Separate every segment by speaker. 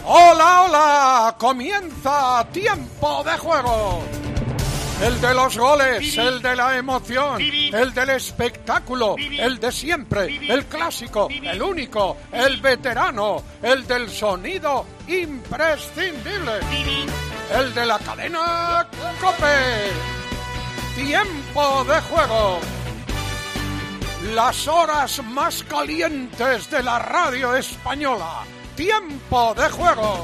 Speaker 1: ¡Hola, hola! ¡Comienza Tiempo de Juego! El de los goles, el de la emoción, el del espectáculo, el de siempre, el clásico, el único, el veterano, el del sonido imprescindible, el de la cadena COPE. Tiempo de Juego. Las horas más calientes de la radio española. Tiempo de Juego.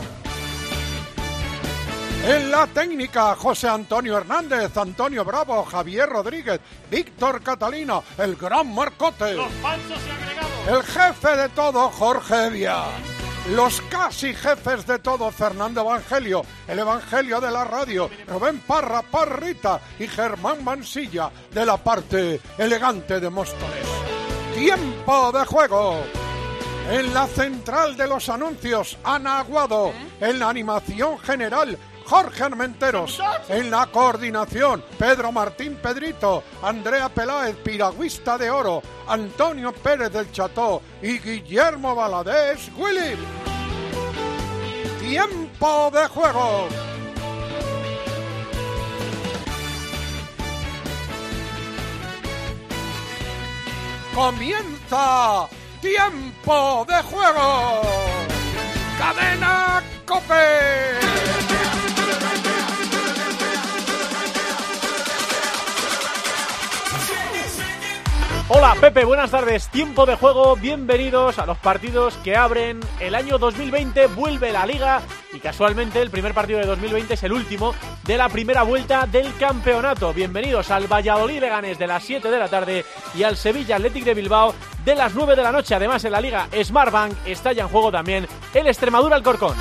Speaker 1: En la técnica, José Antonio Hernández, Antonio Bravo, Javier Rodríguez, Víctor Catalina, el gran Marcote.
Speaker 2: Los panchos y agregados.
Speaker 1: El jefe de todo, Jorge Evia. Los casi jefes de todo, Fernando Evangelio, el Evangelio de la radio, Rubén Parra, Parrita y Germán Mansilla, de la parte elegante de Móstoles. Tiempo de Juego. En la central de los anuncios, Ana Aguado. En la animación general, Jorge Armenteros. En la coordinación, Pedro Martín Pedrito, Andrea Peláez, piragüista de oro, Antonio Pérez del Cható y Guillermo Valadez Willy. Tiempo de Juego. Comienza Tiempo de Juego. Cadena COPE.
Speaker 2: Hola Pepe, buenas tardes. Tiempo de Juego, bienvenidos a los partidos que abren el año 2020. Vuelve la Liga y casualmente el primer partido de 2020 es el último de la primera vuelta del campeonato. Bienvenidos al Valladolid Leganés de las 7 de la tarde y al Sevilla Athletic de Bilbao de las 9 de la noche. Además, en la Liga Smartbank está ya en juego también el Extremadura Alcorcón.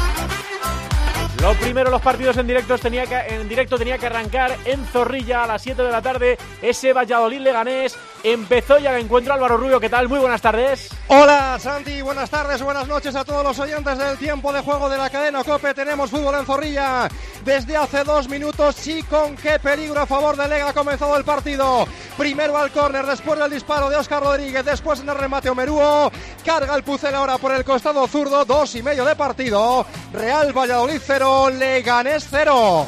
Speaker 2: Lo primero, los partidos en directo tenía que arrancar en Zorrilla a las 7 de la tarde. Ese Valladolid Leganés empezó ya el encuentro. Álvaro Rubio, ¿qué tal? Muy buenas tardes.
Speaker 3: Hola Santi, buenas tardes, buenas noches a todos los oyentes del Tiempo de Juego de la cadena COPE. Tenemos fútbol en Zorrilla desde hace 2 minutos y con qué peligro a favor de Lega ha comenzado el partido. Primero al córner, después del disparo de Óscar Rodríguez, después en el remate Omerúo. Carga el Pucel ahora por el costado zurdo, 2:30 de partido. Real Valladolid 0, Leganés 0.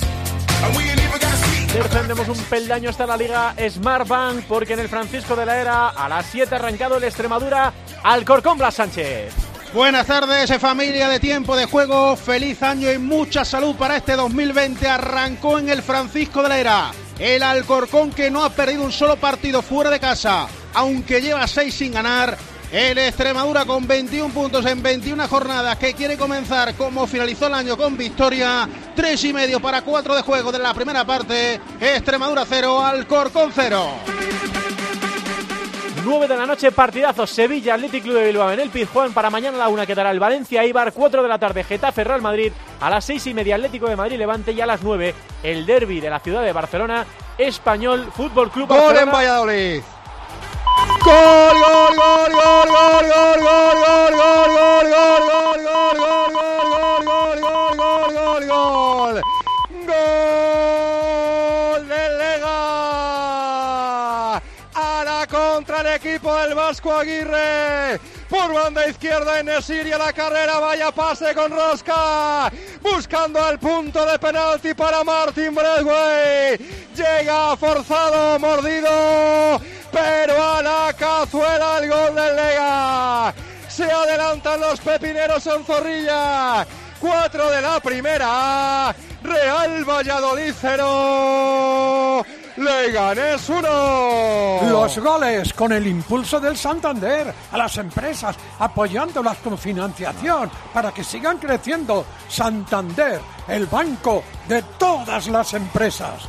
Speaker 2: Descendemos un peldaño hasta la Liga Smartbank porque en el Francisco de la Era a las 7 ha arrancado el Extremadura Alcorcón. Blas Sánchez.
Speaker 4: Buenas tardes, familia de Tiempo de Juego. Feliz año y mucha salud para este 2020. Arrancó en el Francisco de la Era el Alcorcón, que no ha perdido un solo partido fuera de casa, aunque lleva 6 sin ganar. El Extremadura con 21 puntos en 21 jornadas, que quiere comenzar como finalizó el año, con victoria. 3:30 para 4 de juego de la primera parte. Extremadura 0, Alcorcón 0.
Speaker 2: 9 de la noche, partidazo. Sevilla Athletic Club de Bilbao en el Pizjuán. Para mañana a la 1 quedará el Valencia Eibar. 4 de la tarde, Getafe Real Madrid. A las 6:30, Atlético de Madrid Levante. Y a las 9, el derbi de la ciudad de Barcelona, Español Fútbol Club Barcelona.
Speaker 3: Gol en Valladolid. Gol, gol, gol, gol, gol, gol, gol, gol, gol, gol, gol, gol, gol, gol, gol, gol, gol, gol. Gol del Lega. A la contra el equipo del Vasco Aguirre. Por banda izquierda Enesiri a la carrera, vaya pase con rosca, buscando el punto de penalti para Martin Braithwaite. Llega forzado, mordido, pero a la cazuela el gol del Lega. Se adelantan los pepineros en Zorrilla. 4 de la primera. Real Valladolid 0. Leganés 1.
Speaker 1: Los goles con el impulso del Santander a las empresas, apoyándolas con financiación para que sigan creciendo. Santander, el banco de todas las empresas.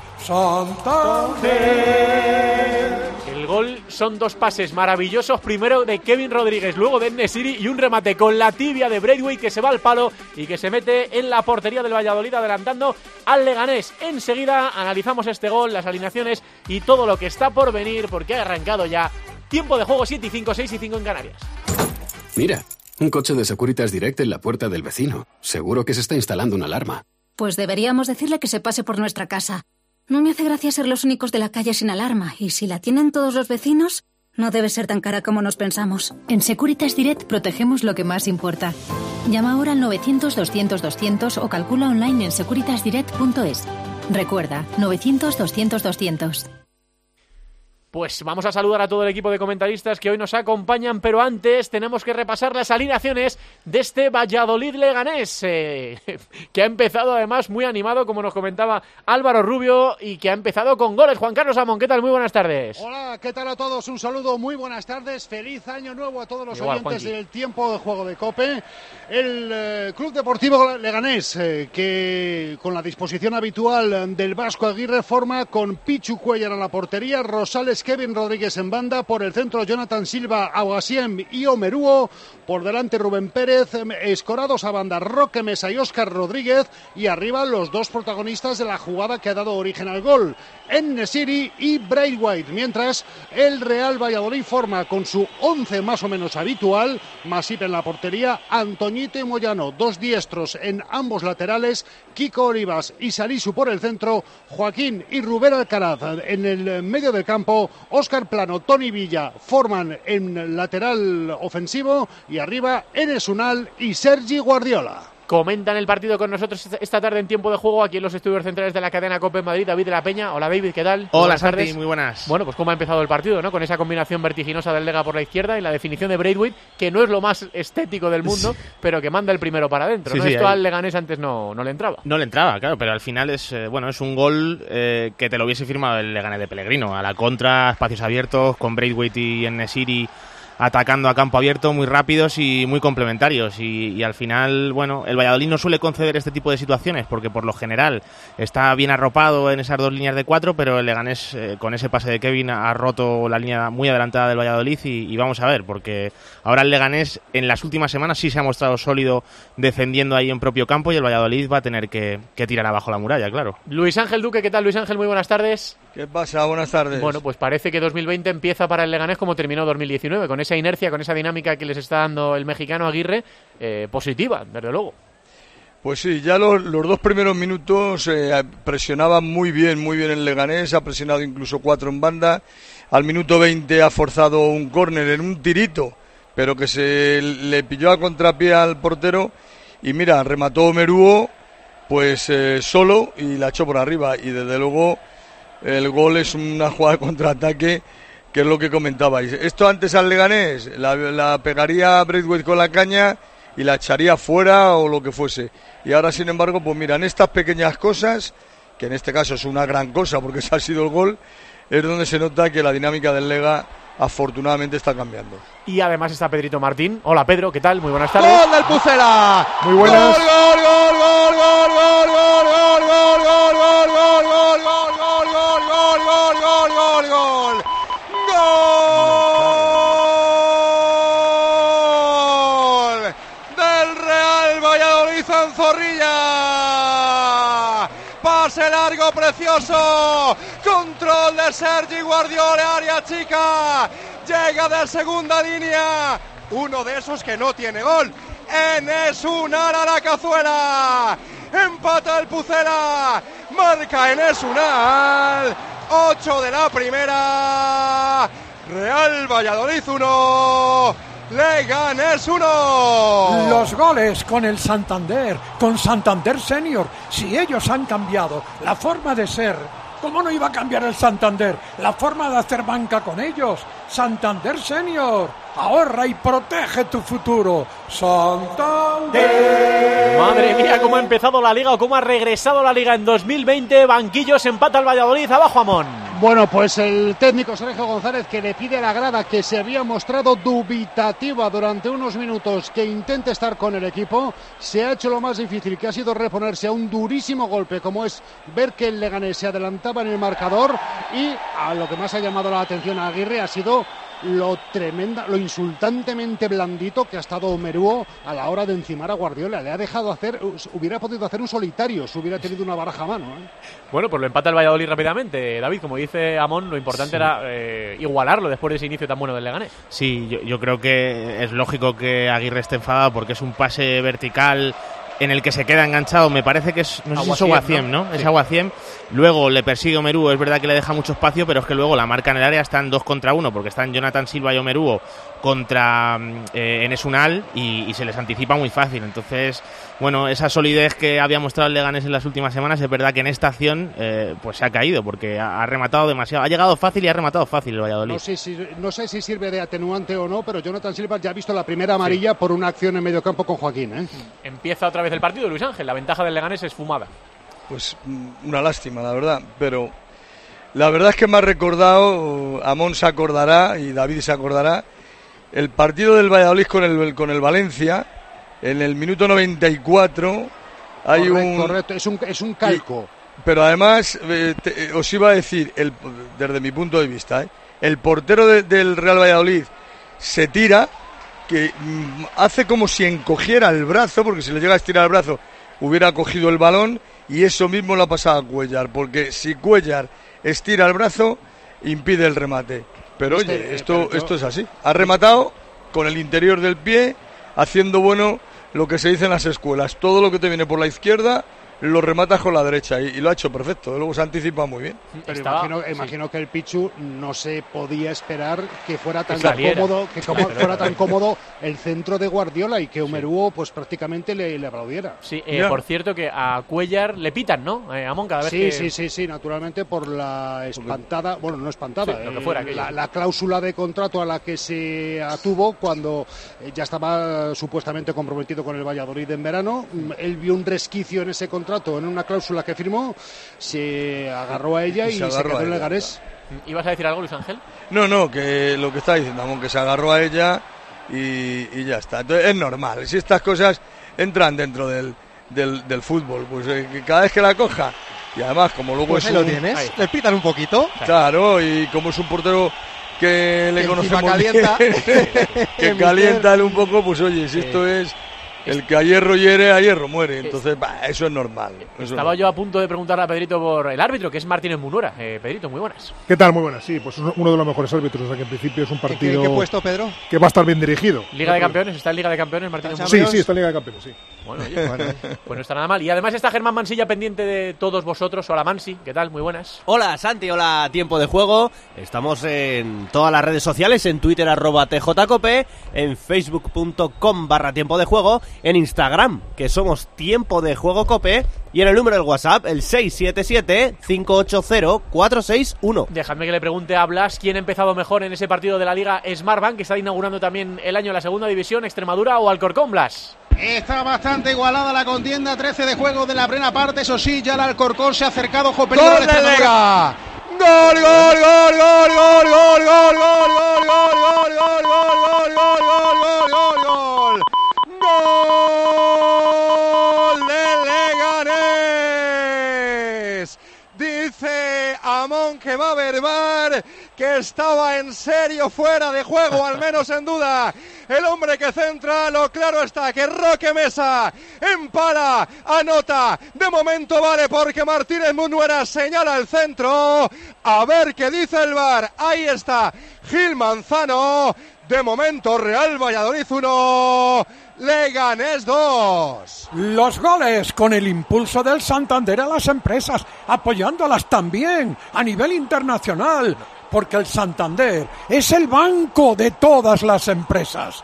Speaker 1: Santander.
Speaker 2: El gol son 2 pases maravillosos, primero de Kevin Rodríguez, luego de Enesiri, y un remate con la tibia de Braithwaite que se va al palo y que se mete en la portería del Valladolid, adelantando al Leganés. Enseguida analizamos este gol, las alineaciones y todo lo que está por venir, porque ha arrancado ya Tiempo de Juego. 7:05, 6:05 en Canarias.
Speaker 5: Mira, un coche de Securitas Direct en la puerta del vecino. Seguro que se está instalando una alarma.
Speaker 6: Pues deberíamos decirle que se pase por nuestra casa. No me hace gracia ser los únicos de la calle sin alarma, y si la tienen todos los vecinos, No debe ser tan cara como nos pensamos.
Speaker 7: En Securitas Direct protegemos lo que más importa. Llama ahora al 900-200-200 o calcula online en securitasdirect.es. Recuerda, 900-200-200.
Speaker 2: Pues vamos a saludar a todo el equipo de comentaristas que hoy nos acompañan, pero antes tenemos que repasar las alineaciones de este Valladolid-Leganés, que ha empezado además muy animado, como nos comentaba Álvaro Rubio, y que ha empezado con goles. Juan Carlos Amón, ¿qué tal? Muy buenas tardes.
Speaker 4: Hola, ¿qué tal a todos? Un saludo, muy buenas tardes, feliz año nuevo a todos los oyentes del tiempo de juego de COPE. El Club Deportivo Leganés, que con la disposición habitual del Vasco Aguirre, forma con Pichu Cuellar a la portería, Rosales, Kevin Rodríguez en banda, por el centro Jonathan Silva, Aguasiem y Omeruo, por delante Rubén Pérez, escorados a banda Roque Mesa y Óscar Rodríguez, y arriba los dos protagonistas de la jugada que ha dado origen al gol, En-Nesyri y Braithwaite, mientras el Real Valladolid forma con su 11 más o menos habitual, Masip en la portería, Antoñito y Moyano, dos diestros en ambos laterales, Kiko Olivas y Salisu por el centro, Joaquín y Rubén Alcaraz en el medio del campo, Óscar Plano, Toni Villa forman en lateral ofensivo y arriba Enes Unal y Sergi Guardiola.
Speaker 2: Comentan el partido con nosotros esta tarde en tiempo de juego aquí en los estudios centrales de la cadena COPE en Madrid, David de la Peña. Hola David, ¿qué tal?
Speaker 8: Hola Santi, muy buenas.
Speaker 2: Bueno, pues cómo ha empezado el partido, ¿no? Con esa combinación vertiginosa del Lega por la izquierda y la definición de Braithwaite, que no es lo más estético del mundo, pero que manda el primero para adentro,
Speaker 8: sí,
Speaker 2: ¿no?
Speaker 8: Sí,
Speaker 2: esto al Leganés antes no le entraba.
Speaker 8: No le entraba, claro, pero al final es un gol que te lo hubiese firmado el Leganés de Pellegrino. A la contra, espacios abiertos, con Braithwaite y En-Nesyri atacando a campo abierto, muy rápidos y muy complementarios, y al final, bueno, el Valladolid no suele conceder este tipo de situaciones porque por lo general está bien arropado en esas dos líneas de cuatro, pero el Leganés con ese pase de Kevin ha roto la línea muy adelantada del Valladolid y vamos a ver, porque ahora el Leganés en las últimas semanas sí se ha mostrado sólido defendiendo ahí en propio campo y el Valladolid va a tener que tirar abajo la muralla, claro.
Speaker 2: Luis Ángel Duque, ¿qué tal Luis Ángel? Muy buenas tardes.
Speaker 9: ¿Qué pasa? Buenas tardes.
Speaker 2: Bueno, pues parece que 2020 empieza para el Leganés como terminó 2019, con esa inercia, con esa dinámica que les está dando el mexicano Aguirre, positiva, desde luego.
Speaker 9: Pues sí, ya los dos primeros minutos presionaba muy bien el Leganés, ha presionado incluso 4 en banda, al minuto 20 ha forzado un córner en un tirito, pero que se le pilló a contrapié al portero, y mira, remató Omeruo pues solo y la echó por arriba, y desde luego el gol es una jugada de contraataque, que es lo que comentabais. Esto antes al Leganés la pegaría Braithwaite con la caña y la echaría fuera o lo que fuese, y ahora sin embargo pues miran estas pequeñas cosas, que en este caso es una gran cosa porque ese ha sido el gol, es donde se nota que la dinámica del Lega afortunadamente está cambiando.
Speaker 2: Y además está Pedrito Martín. Hola Pedro, ¿qué tal? Muy buenas tardes.
Speaker 3: ¡Gol del Pucela!
Speaker 2: Muy buenas.
Speaker 3: ¡Gol, gol, gol, gol, gol, gol, gol, gol, gol, gol, gol, gol, gol, gol, gol, gol, gol, gol! ¡Gol del Real Valladolid en Zorrilla! Pase largo precioso, control de Sergi Guardiola, área chica, llega de segunda línea, uno de esos que no tiene gol, Enes Unal a la cazuela, empata el Pucela, marca Enes Unal, 8 de la primera, Real Valladolid 1, Leganés 1.
Speaker 1: Los goles con el Santander, con Santander Senior. Si ellos han cambiado la forma de ser, ¿cómo no iba a cambiar el Santander la forma de hacer banca con ellos? Santander Senior, ahorra y protege tu futuro. Santander.
Speaker 2: Madre mía, cómo ha empezado la Liga o cómo ha regresado la Liga en 2020. Banquillos, empata el Valladolid, abajo Amón.
Speaker 4: Bueno, pues el técnico Sergio González, que le pide a la grada, que se había mostrado dubitativa durante unos minutos, que intente estar con el equipo. Se ha hecho lo más difícil, que ha sido reponerse a un durísimo golpe, como es ver que el Leganés se adelantaba en el marcador, y a lo que más ha llamado la atención a Aguirre ha sido lo insultantemente blandito que ha estado Omeruo a la hora de encimar a Guardiola. Le ha dejado hacer, hubiera podido hacer un solitario si hubiera tenido una baraja a mano, ¿eh?
Speaker 2: Bueno, pues lo empata el Valladolid rápidamente, David. Como dice Amón, lo importante era igualarlo después de ese inicio tan bueno del Leganés.
Speaker 8: Sí, yo creo que es lógico que Aguirre esté enfadado porque es un pase vertical en el que se queda enganchado, me parece que es, no sé si es Aguaciem, ¿no? Es Aguaciem. Luego le persigue Omeruo, es verdad que le deja mucho espacio, pero es que luego la marca en el área está en 2 contra 1, porque están Jonathan Silva y Omeruo contra Enes Unal y se les anticipa muy fácil. Entonces, bueno, esa solidez que había mostrado el Leganés en las últimas semanas, es verdad que en esta acción pues se ha caído, porque ha rematado demasiado. Ha llegado fácil y ha rematado fácil el Valladolid.
Speaker 10: No sé si sirve de atenuante o no, pero Jonathan Silva ya ha visto la primera amarilla por una acción en medio campo con Joaquín, ¿eh?
Speaker 2: Empieza otra vez el partido, Luis Ángel. La ventaja del Leganés es fumada.
Speaker 9: Pues una lástima, la verdad, pero la verdad es que me ha recordado, Amón se acordará y David se acordará, el partido del Valladolid con el Valencia, en el minuto 94 hay
Speaker 10: correcto, es un calco.
Speaker 9: Pero además, os iba a decir, desde mi punto de vista, el portero del Real Valladolid se tira, que hace como si encogiera el brazo, porque si le llega a estirar el brazo hubiera cogido el balón, y eso mismo lo ha pasado a Cuéllar, porque si Cuéllar estira el brazo, impide el remate. Pero oye, esto es así. Ha rematado con el interior del pie, haciendo lo que se dice en las escuelas. Todo lo que te viene por la izquierda lo rematas con la derecha y lo ha hecho perfecto. Luego se anticipa muy bien.
Speaker 10: Pero imagino que el Pichu no se podía esperar que fuera tan cómodo, fuera tan cómodo el centro de Guardiola y que Omeruo pues prácticamente le aplaudiera.
Speaker 2: Sí, por cierto que a Cuéllar le pitan, ¿no? Amón, cada vez
Speaker 10: Sí, naturalmente por la espantada, bueno, no espantada,
Speaker 2: lo que fuera
Speaker 10: la cláusula de contrato a la que se atuvo cuando ya estaba supuestamente comprometido con el Valladolid en verano. Él vio un resquicio en ese contrato, en una cláusula que firmó, se agarró a ella y se quedó en Leganés.
Speaker 2: ¿Ibas a decir algo, Luis Ángel?
Speaker 9: No, que lo que está diciendo, aunque se agarró a ella y ya está. Entonces es normal, si estas cosas entran dentro del fútbol, pues que cada vez que la coja, y además como luego
Speaker 3: pues
Speaker 9: es
Speaker 3: lo tienes, le pitan un poquito.
Speaker 9: Claro, y como es un portero que le conocemos
Speaker 3: calienta,
Speaker 9: bien, que calienta él un poco, pues oye, si esto es el que a hierro hiere, a hierro muere. Entonces, eso es normal.
Speaker 2: Estaba yo a punto de preguntarle a Pedrito por el árbitro, que es Martínez Munora. Pedrito, muy buenas.
Speaker 11: ¿Qué tal? Muy buenas. Sí, pues uno de los mejores árbitros. O sea, que en principio es un partido...
Speaker 3: ¿Qué puesto, Pedro?
Speaker 11: Que va a estar bien dirigido.
Speaker 2: ¿Liga de Campeones? ¿Está en Liga de Campeones Martínez Munora?
Speaker 11: Sí, está en Liga de Campeones, sí.
Speaker 2: Bueno, oye, pues no está nada mal. Y además está Germán Mansilla pendiente de todos vosotros. Hola, Mansi. ¿Qué tal? Muy buenas.
Speaker 12: Hola, Santi. Hola, Tiempo de Juego. Estamos en todas las redes sociales, en Twitter @tjcope, en facebook.com/Tiempo de Juego, en Instagram, que somos Tiempo de Juego Cope, y en el número del WhatsApp, el 677-580-461.
Speaker 2: Dejadme que le pregunte a Blas quién ha empezado mejor en ese partido de la Liga Smartbank, que está inaugurando también el año en la segunda división, Extremadura o Alcorcón, Blas.
Speaker 4: Está bastante igualada la contienda, 13 de juego de la primera parte, eso sí, ya el Alcorcón se ha acercado, ojo, peligro de
Speaker 3: Extremadura. ¡Gol, gol, gol, gol, gol, gol, gol, gol, gol, gol, gol, gol, gol, gol, gol, gol, gol, gol! ¡Gol del Leganés! Dice Amón que va a haber VAR, que estaba en serio fuera de juego, al menos en duda. El hombre que centra, lo claro está que Roque Mesa empala, anota. De momento vale porque Martínez Munuera señala el centro. A ver qué dice el VAR. Ahí está Gil Manzano. De momento Real Valladolid 1, Leganés 2.
Speaker 1: Los goles con el impulso del Santander a las empresas, apoyándolas también a nivel internacional, porque el Santander es el banco de todas las empresas.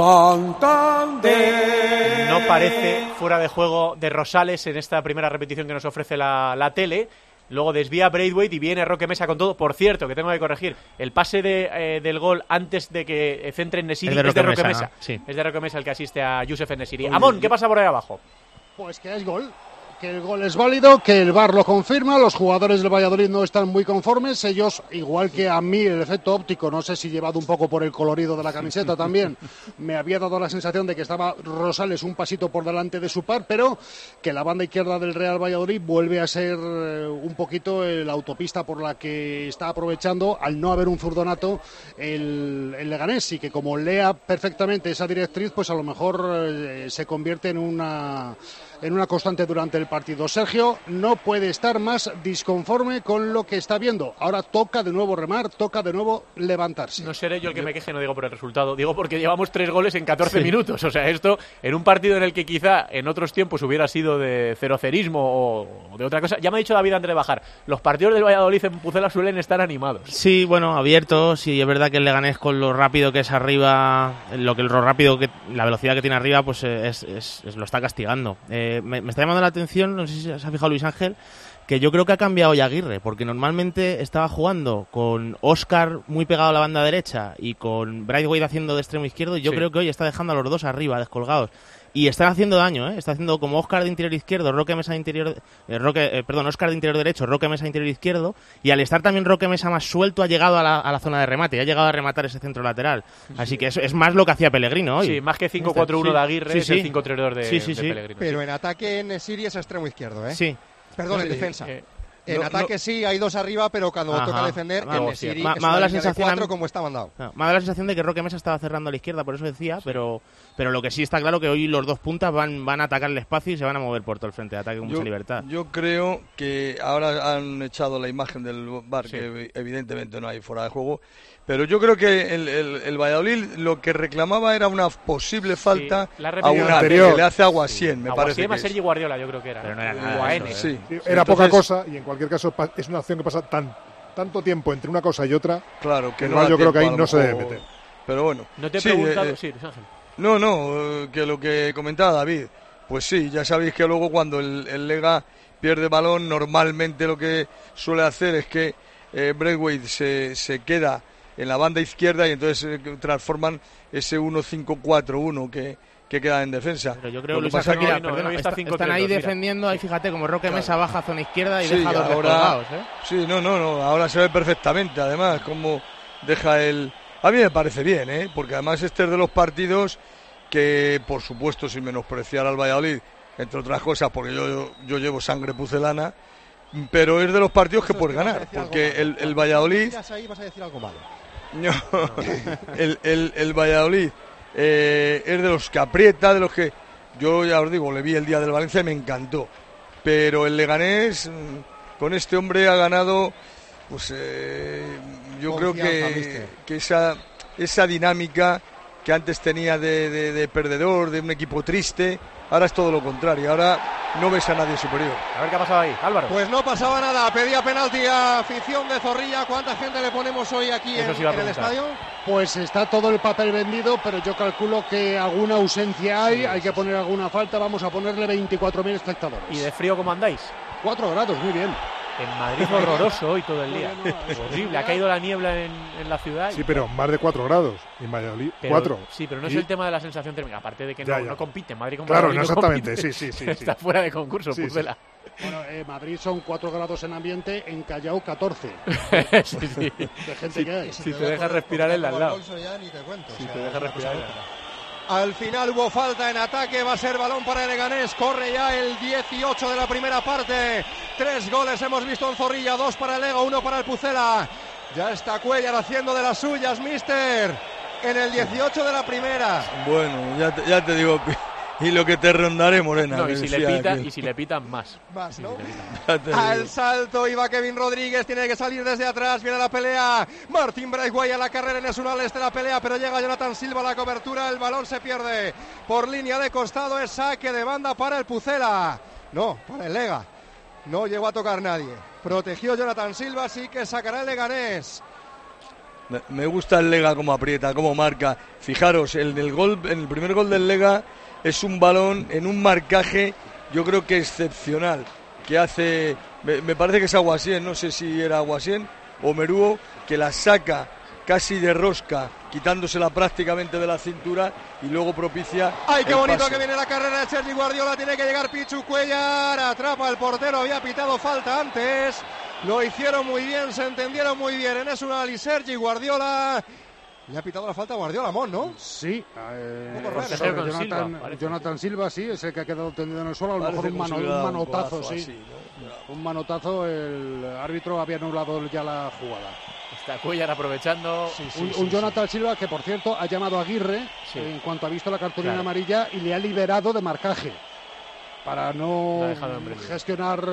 Speaker 1: Santander.
Speaker 2: No parece fuera de juego de Rosales en esta primera repetición que nos ofrece la tele. Luego desvía Braithwaite y viene Roque Mesa con todo. Por cierto, que tengo que corregir, el pase del gol antes de que centre en Nesiri es de Roque Mesa.
Speaker 8: Sí.
Speaker 2: Es de Roque Mesa el que asiste a Youssef Nesiri. Amón, ¿qué pasa por ahí abajo?
Speaker 10: Pues que es gol. Que el gol es válido, que el VAR lo confirma, los jugadores del Valladolid no están muy conformes, ellos, igual que a mí, el efecto óptico, no sé si llevado un poco por el colorido de la camiseta también, me había dado la sensación de que estaba Rosales un pasito por delante de su par, pero que la banda izquierda del Real Valladolid vuelve a ser un poquito la autopista por la que está aprovechando, al no haber un zurdonato, el Leganés, y que como lea perfectamente esa directriz, pues a lo mejor se convierte en una en una constante durante el partido. Sergio no puede estar más disconforme con lo que está viendo. Ahora toca de nuevo remar, toca de nuevo levantarse.
Speaker 2: No seré yo el que me queje, no digo por el resultado, digo porque llevamos 3 goles en 14 minutos. O sea, esto en un partido en el que quizá en otros tiempos hubiera sido de cerocerismo o de otra cosa. Ya me ha dicho David André Bajar, los partidos del Valladolid en Pucela suelen estar animados.
Speaker 8: Sí, bueno, abiertos, y es verdad que el Leganés con lo rápido que es arriba, la velocidad que tiene arriba, pues lo está castigando. Me está llamando la atención, no sé si se ha fijado Luis Ángel, que yo creo que ha cambiado ya Aguirre, porque normalmente estaba jugando con Óscar muy pegado a la banda derecha y con Braithwaite haciendo de extremo izquierdo, y yo creo que hoy está dejando a los dos arriba, descolgados. Y están haciendo daño, Está haciendo como Óscar de interior izquierdo, Roque Mesa de interior... Óscar de interior derecho, Roque Mesa de interior izquierdo, y al estar también Roque Mesa más suelto ha llegado a la zona de remate, ha llegado a rematar ese centro lateral. Así que eso es más lo que hacía Pellegrino hoy.
Speaker 2: Sí, más que 5-4-1 de Aguirre, es el 5-3-2 de Pellegrino.
Speaker 13: Pero en ataque en Siri es extremo izquierdo,
Speaker 8: Sí.
Speaker 13: Perdón, en defensa. En ataque sí, hay 2 arriba, pero cuando toca defender, en Nesiri es una línea de 4 como está mandado.
Speaker 8: Me ha dado la sensación de que Roque Mesa estaba cerrando a la izquierda, por eso decía, pero lo que sí está claro que hoy los dos puntas van a atacar el espacio y se van a mover por todo el frente de ataque con mucha libertad.
Speaker 9: Yo creo que ahora han echado la imagen del VAR, que evidentemente no hay fuera de juego, pero yo creo que el Valladolid lo que reclamaba era una posible falta a una que le hace a Guasien, me parece.
Speaker 2: A Sergi Guardiola, yo creo que era.
Speaker 8: Pero no era nada.
Speaker 11: Era poca cosa, y en cualquier caso es una acción que pasa tanto tiempo entre una cosa y otra.
Speaker 9: Claro, que
Speaker 11: yo creo que ahí no se debe meter.
Speaker 9: Pero bueno.
Speaker 2: No te he preguntado, Ángel.
Speaker 9: No, que lo que comentaba David, pues sí, ya sabéis que luego cuando el Lega pierde balón, normalmente lo que suele hacer es que Braithwaite se queda en la banda izquierda y entonces transforman ese 1-5-4-1 que queda en defensa.
Speaker 8: Pero yo creo que están ahí defendiendo, ahí fíjate, como Roque Mesa baja a zona izquierda y deja a los descolgados,
Speaker 9: Sí, no, ahora se ve perfectamente, además, como deja A mí me parece bien, porque además este es de los partidos que, por supuesto, sin menospreciar al Valladolid, entre otras cosas, porque yo llevo sangre pucelana, pero es de los partidos que puedes ganar, porque el Valladolid...
Speaker 13: Ahí vas a decir algo malo.
Speaker 9: No, el Valladolid es de los que aprieta, de los que yo ya os digo, le vi el día del Valencia y me encantó, pero el Leganés con este hombre ha ganado, pues yo creo que esa dinámica que antes tenía de perdedor, de un equipo triste, ahora es todo lo contrario, ahora no ves a nadie superior.
Speaker 2: A ver qué ha pasado ahí, Álvaro.
Speaker 13: Pues no pasaba nada, pedía penalti a afición de Zorrilla. ¿Cuánta gente le ponemos hoy aquí en el estadio?
Speaker 10: Pues está todo el papel vendido, pero yo calculo que alguna ausencia hay que poner alguna falta, vamos a ponerle 24.000 espectadores.
Speaker 2: ¿Y de frío cómo andáis?
Speaker 10: 4 grados, muy bien.
Speaker 2: En Madrid horroroso hoy todo el día. Horrible, ha caído la niebla en la ciudad.
Speaker 11: Sí, pero más de 4 grados. En Valladolid, 4.
Speaker 2: Sí, pero no es el tema de la sensación térmica. Aparte de que no compite. Madrid con
Speaker 11: Claro,
Speaker 2: Valladolid
Speaker 11: no exactamente.
Speaker 2: Compite.
Speaker 11: Sí.
Speaker 2: Está fuera de concurso, Pucela.
Speaker 10: Bueno, Madrid son 4 grados en ambiente, en Callao 14.
Speaker 2: Sí.
Speaker 10: De gente que hay.
Speaker 2: Si te dejas respirar el de al lado.
Speaker 13: Si te dejas respirar. Al final hubo falta en ataque, va a ser balón para el Leganés, corre ya el 18 de la primera parte, 3 goles hemos visto en Zorrilla, 2 para el Lega, 1 para el Pucela, ya está Cuellar haciendo de las suyas, mister, en el 18 de la primera.
Speaker 9: Bueno, ya te digo, y lo que te rondaré, Morena.
Speaker 2: No, y si le pitan más.
Speaker 13: Más, ¿no? Al salto iba Kevin Rodríguez, tiene que salir desde atrás, viene la pelea, Martín Braithwaite a la carrera en Esunales de la pelea, pero llega Jonathan Silva a la cobertura, el balón se pierde por línea de costado, es saque de banda para el Pucela, no, para el Lega, no llegó a tocar nadie, protegió Jonathan Silva, sí que sacará el Leganés.
Speaker 9: Me gusta el Lega como aprieta, como marca, fijaros, en el primer gol del Lega es un balón en un marcaje, yo creo que excepcional, que hace, me parece que es Aguasien, no sé si era Aguasien o Merúo, que la saca casi de rosca, quitándosela prácticamente de la cintura y luego propicia.
Speaker 13: ¡Ay, qué bonito que viene la carrera de Sergi Guardiola! Tiene que llegar Pichu Cuellar, atrapa al portero, había pitado falta antes, lo hicieron muy bien, se entendieron muy bien en Esunal y Sergi Guardiola. Le ha pitado la falta a Guardiola, ¿no?
Speaker 10: Sí. Jonathan Silva, sí, es el que ha quedado tendido en el suelo. A lo mejor un manotazo, sí. Así, ¿no? Un manotazo, el árbitro había anulado ya la jugada.
Speaker 2: Está Cuellar aprovechando.
Speaker 10: Un Jonathan Silva que, por cierto, ha llamado a Aguirre en cuanto ha visto la cartulina amarilla y le ha liberado de marcaje. para no gestionar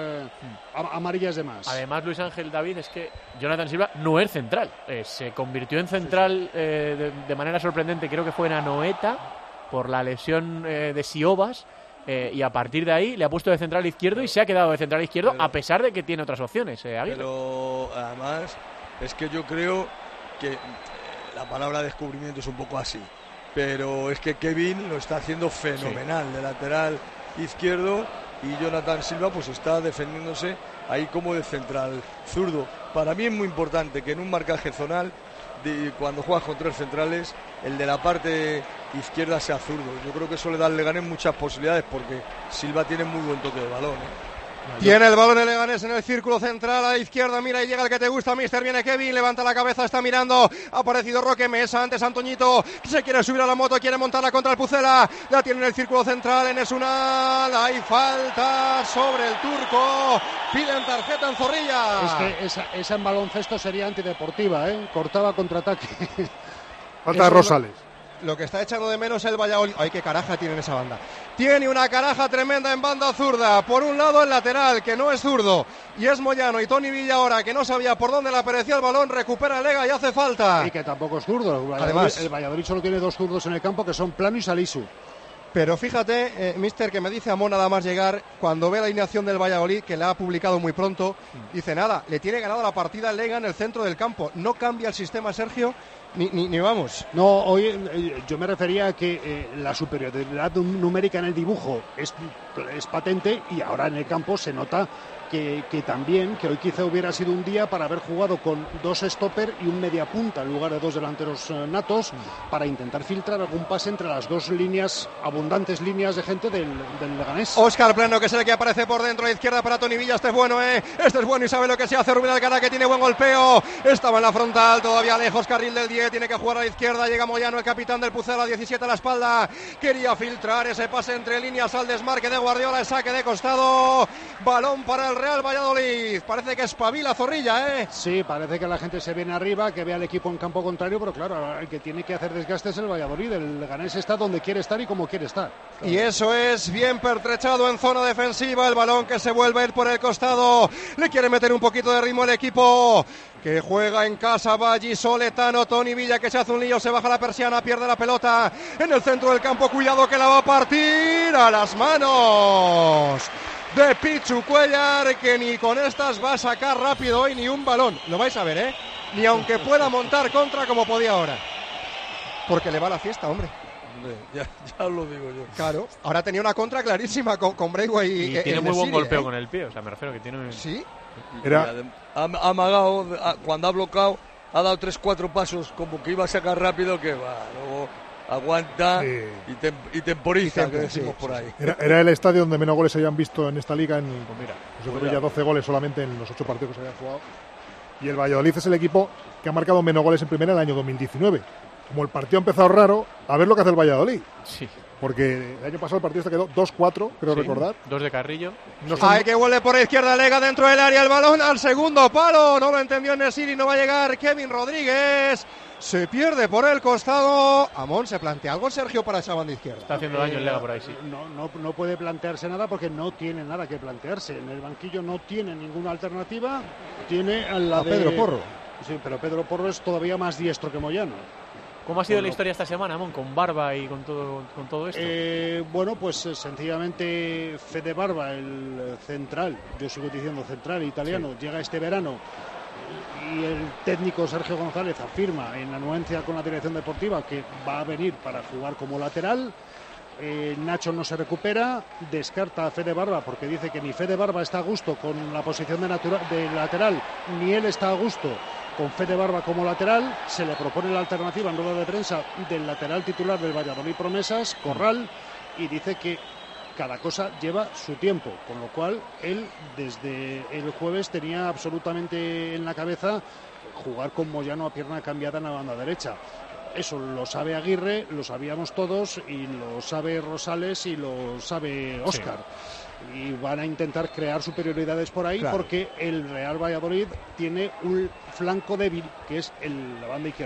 Speaker 10: amarillas de más.
Speaker 2: Además, Luis Ángel, David, es que Jonathan Silva no es central. Se convirtió en central de manera sorprendente, creo que fue en Anoeta, por la lesión de Siobas, y a partir de ahí le ha puesto de central izquierdo y se ha quedado de central izquierdo, a pesar de que tiene otras opciones, Aguirre.
Speaker 9: Pero además es que yo creo que la palabra descubrimiento es un poco así, pero es que Kevin lo está haciendo fenomenal de lateral izquierdo, y Jonathan Silva pues está defendiéndose ahí como de central zurdo. Para mí es muy importante que en un marcaje zonal, cuando juegas con 3 centrales, el de la parte izquierda sea zurdo. Yo creo que eso le da al Leganés muchas posibilidades, porque Silva tiene muy buen toque de balón,
Speaker 13: Tiene el balón el Leganés en el círculo central a la izquierda, mira y llega el que te gusta, mister, viene Kevin, levanta la cabeza, está mirando, ha aparecido Roque Mesa, antes Antoñito, se quiere subir a la moto, quiere montarla contra el Pucela, la tiene en el círculo central, en Esunal, hay falta sobre el turco, piden tarjeta en Zorrilla.
Speaker 10: Es que esa en baloncesto sería antideportiva, cortaba contraataque.
Speaker 11: Falta de Rosales.
Speaker 13: Lo que está echando de menos el Valladolid. ¡Ay, qué caraja tiene en esa banda! Tiene una caraja tremenda en banda zurda. Por un lado el lateral, que no es zurdo, y es Moyano, y Toni Villa ahora, que no sabía por dónde le aparecía el balón, recupera el Lega y hace falta.
Speaker 10: Y que tampoco es zurdo.
Speaker 13: Además,
Speaker 10: el Valladolid solo tiene 2 zurdos en el campo, que son Plano y Salisu.
Speaker 13: Pero fíjate, mister, que me dice Amón nada más llegar, cuando ve la alineación del Valladolid, que la ha publicado muy pronto, dice nada, le tiene ganado la partida el Lega en el centro del campo. No cambia el sistema, Sergio, ni vamos.
Speaker 10: No, hoy yo me refería a que la superioridad numérica en el dibujo es patente, y ahora en el campo se nota que también, que hoy quizá hubiera sido un día para haber jugado con 2 stopper y un media punta en lugar de 2 delanteros natos, para intentar filtrar algún pase entre las 2 líneas, abundantes líneas de gente del Leganés.
Speaker 13: Óscar Plano, que es el que aparece por dentro a la izquierda para Toni Villa. Este es bueno, este es bueno y sabe lo que se hace. Rubén Alcalá, que tiene buen golpeo, estaba en la frontal, todavía lejos, carril del 10, tiene que jugar a la izquierda, llega Moyano, el capitán del Pucela, 17 a la espalda, quería filtrar ese pase entre líneas al desmarque de Guardiola, el saque de costado, balón para el Real Valladolid. Parece que espabila Zorrilla,
Speaker 10: Sí, parece que la gente se viene arriba, que ve al equipo en campo contrario, pero claro, el que tiene que hacer desgaste es el Valladolid. El Leganés está donde quiere estar y como quiere estar.
Speaker 13: Y eso es bien pertrechado en zona defensiva, el balón que se vuelve a ir por el costado, le quiere meter un poquito de ritmo el equipo que juega en casa, vallisoletano. Toni Villa, que se hace un lío, se baja la persiana, pierde la pelota en el centro del campo, cuidado que la va a partir a las manos de Pichu Cuellar, que ni con estas va a sacar rápido hoy ni un balón. Lo vais a ver, ni aunque pueda montar contra como podía ahora, porque le va la fiesta, hombre.
Speaker 9: Ya lo digo yo.
Speaker 13: Claro, ahora tenía una contra clarísima con Breitway
Speaker 2: y tiene muy buen golpeo con el pie, o sea, me refiero que tiene...
Speaker 13: Sí.
Speaker 9: Ha amagado, cuando ha bloqueado, ha dado 3-4 pasos como que iba a sacar rápido, que va, luego aguanta y temporiza, que decimos por ahí.
Speaker 11: Era el estadio donde menos goles se habían visto en esta liga, yo creo que ya 12 goles solamente en los 8 partidos que se habían jugado. Y el Valladolid es el equipo que ha marcado menos goles en primera el año 2019. Como el partido ha empezado raro, a ver lo que hace el Valladolid.
Speaker 2: Sí.
Speaker 11: Porque el año pasado el partido se quedó 2-4, creo recordar.
Speaker 2: 2 de Carrillo.
Speaker 13: Hay que vuelve por la izquierda, Lega dentro del área, el balón al segundo palo. No lo entendió Nesiri, no va a llegar Kevin Rodríguez. Se pierde por el costado. Amón, ¿se plantea algo, Sergio, para esa banda izquierda?
Speaker 2: Está haciendo daño el Lega por ahí, sí.
Speaker 10: No puede plantearse nada porque no tiene nada que plantearse. En el banquillo no tiene ninguna alternativa. Tiene a
Speaker 13: Pedro Porro.
Speaker 10: Sí, pero Pedro Porro es todavía más diestro que Moyano.
Speaker 2: ¿Cómo ha sido la historia esta semana, Amón, con Barba y con todo esto?
Speaker 10: Bueno, pues sencillamente Fede Barba, el central, yo sigo diciendo central italiano, llega este verano y el técnico Sergio González afirma en anuencia con la dirección deportiva que va a venir para jugar como lateral. Nacho no se recupera, descarta a Fede Barba porque dice que ni Fede Barba está a gusto con la posición de lateral, ni él está a gusto con Fede Barba como lateral. Se le propone la alternativa en rueda de prensa del lateral titular del Valladolid Promesas, Corral, y dice que cada cosa lleva su tiempo, con lo cual él desde el jueves tenía absolutamente en la cabeza jugar con Moyano a pierna cambiada en la banda derecha. Eso lo sabe Aguirre, lo sabíamos todos, y lo sabe Rosales y lo sabe Óscar. Sí. Y van a intentar crear superioridades por ahí, porque el Real Valladolid tiene un flanco débil, que es la banda izquierda.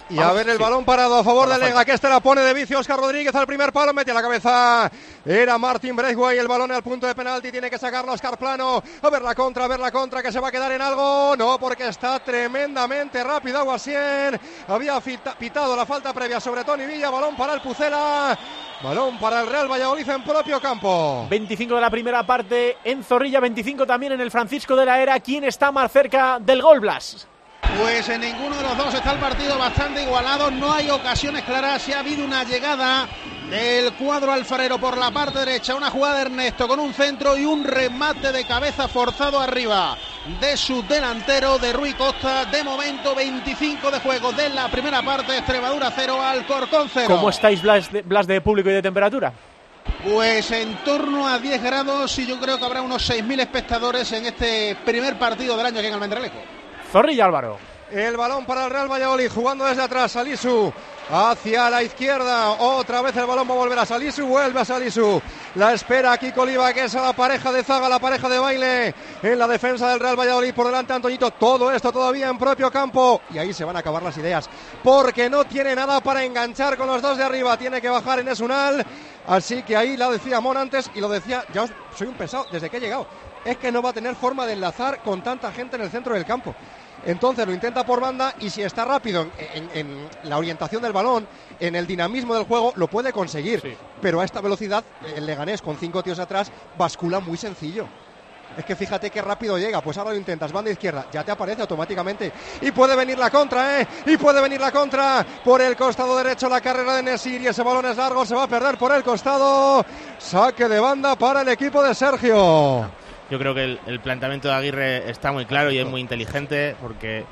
Speaker 13: Y a ver el balón parado a favor de Lega, que la pone de vicio Óscar Rodríguez al primer palo, mete a la cabeza. Era Martin Braithwaite, el balón al punto de penalti, tiene que sacarlo Óscar Plano. A ver la contra, que se va a quedar en algo. No, porque está tremendamente rápido Aguasien. Había pitado la falta previa sobre Toni Villa, balón para el Pucela. Balón para el Real Valladolid en propio campo.
Speaker 2: 25 de la primera parte en Zorrilla, 25 también en el Francisco de la Era. ¿Quién está más cerca del gol, Blas?
Speaker 4: Pues en ninguno de los dos está el partido bastante igualado, no hay ocasiones claras, sí ha habido una llegada del cuadro alfarero por la parte derecha, una jugada de Ernesto con un centro y un remate de cabeza forzado arriba de su delantero, de Rui Costa. De momento 25 de juego de la primera parte, Extremadura 0, Alcorcón 0.
Speaker 2: ¿Cómo estáis, Blas, de público y de temperatura?
Speaker 4: Pues en torno a 10 grados y yo creo que habrá unos 6.000 espectadores en este primer partido del año aquí en Almendralejo.
Speaker 2: Zorrilla, Álvaro.
Speaker 13: El balón para el Real Valladolid, jugando desde atrás, Salisu hacia la izquierda, otra vez el balón va a volver a Salisu, vuelve a Salisu, la espera Kiko Oliva, que es a la pareja de zaga, la pareja de baile en la defensa del Real Valladolid, por delante Antoñito, todo esto todavía en propio campo, y ahí se van a acabar las ideas, porque no tiene nada para enganchar con los dos de arriba, tiene que bajar en Esunal, así que ahí lo decía Mon antes, y lo decía, ya soy un pesado desde que he llegado, es que no va a tener forma de enlazar con tanta gente en el centro del campo. Entonces lo intenta por banda y si está rápido en la orientación del balón, en el dinamismo del juego, lo puede conseguir. Sí. Pero a esta velocidad, el Leganés con 5 tíos atrás, bascula muy sencillo. Es que fíjate qué rápido llega, pues ahora lo intentas, banda izquierda, ya te aparece automáticamente. Y puede venir la contra, y puede venir la contra por el costado derecho, la carrera de Nesiri, ese balón es largo, se va a perder por el costado. Saque de banda para el equipo de Sergio.
Speaker 8: Yo creo que el planteamiento de Aguirre está muy claro y es muy inteligente porque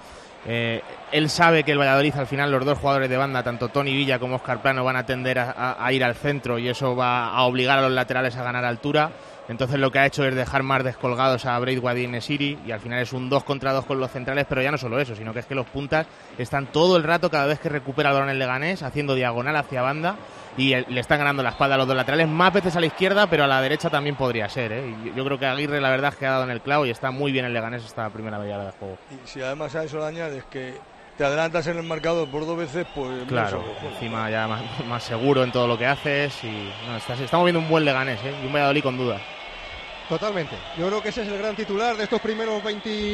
Speaker 8: él sabe que el Valladolid al final los dos jugadores de banda, tanto Toni Villa como Óscar Plano, van a tender a ir al centro y eso va a obligar a los laterales a ganar altura. Entonces lo que ha hecho es dejar más descolgados a Braithwaite y Nesiri y al final es un 2 contra 2 con los centrales, pero ya no solo eso, sino que es que los puntas están todo el rato, cada vez que recupera el balón el Leganés, haciendo diagonal hacia banda y le están ganando la espalda a los dos laterales, más veces a la izquierda, pero a la derecha también podría ser, Y yo creo que Aguirre la verdad es que ha dado en el clavo y está muy bien el Leganés esta primera media hora de juego.
Speaker 9: Y si además a eso le añades que te adelantas en el marcador por 2 veces, pues...
Speaker 8: Claro, encima ya más seguro en todo lo que haces y estamos viendo un buen Leganés, y un Valladolid con dudas.
Speaker 13: Totalmente. Yo creo que ese es el gran titular de estos primeros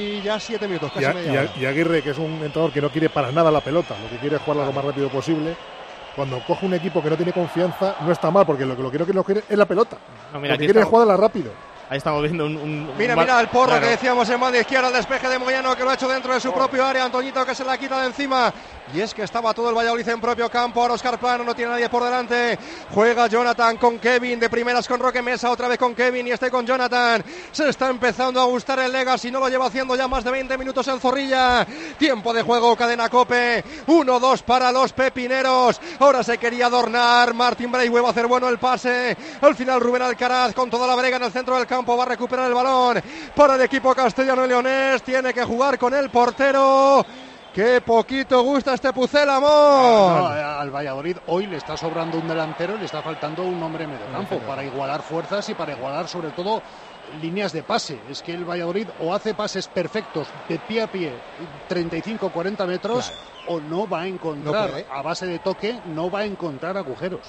Speaker 13: 27 minutos. Casi
Speaker 11: y Aguirre, que es un entrenador que no quiere para nada la pelota, lo que quiere es jugarla lo más rápido posible. Cuando coge un equipo que no tiene confianza, no está mal, porque lo que no quiere es la pelota. No, mira, lo que quiere es jugarla rápido.
Speaker 8: Ahí estamos viendo
Speaker 13: Mira el porro, claro, que decíamos en banda izquierda, el despeje de Moyano, que lo ha hecho dentro de su propio área, Antoñito que se la quita de encima, y es que estaba todo el Valladolid en propio campo, ahora Óscar Plano, no tiene nadie por delante, juega Jonathan con Kevin, de primeras con Roque Mesa, otra vez con Kevin, y con Jonathan, se está empezando a gustar el Legacy, no lo lleva haciendo ya más de 20 minutos en Zorrilla, tiempo de juego, cadena Cope, 1-2 para los pepineros, ahora se quería adornar, Martin Braithwaite va a hacer bueno el pase, al final Rubén Alcaraz con toda la brega en el centro del campo, va a recuperar el balón para el equipo castellano y leonés, tiene que jugar con el portero. Qué poquito gusta este Pucela, amor.
Speaker 10: Al Valladolid hoy le está sobrando un delantero y le está faltando un hombre en medio campo para igualar fuerzas y para igualar sobre todo líneas de pase. Es que el Valladolid o hace pases perfectos de pie a pie 35-40 metros, claro, o no va a encontrar, a base de toque, no va a encontrar agujeros.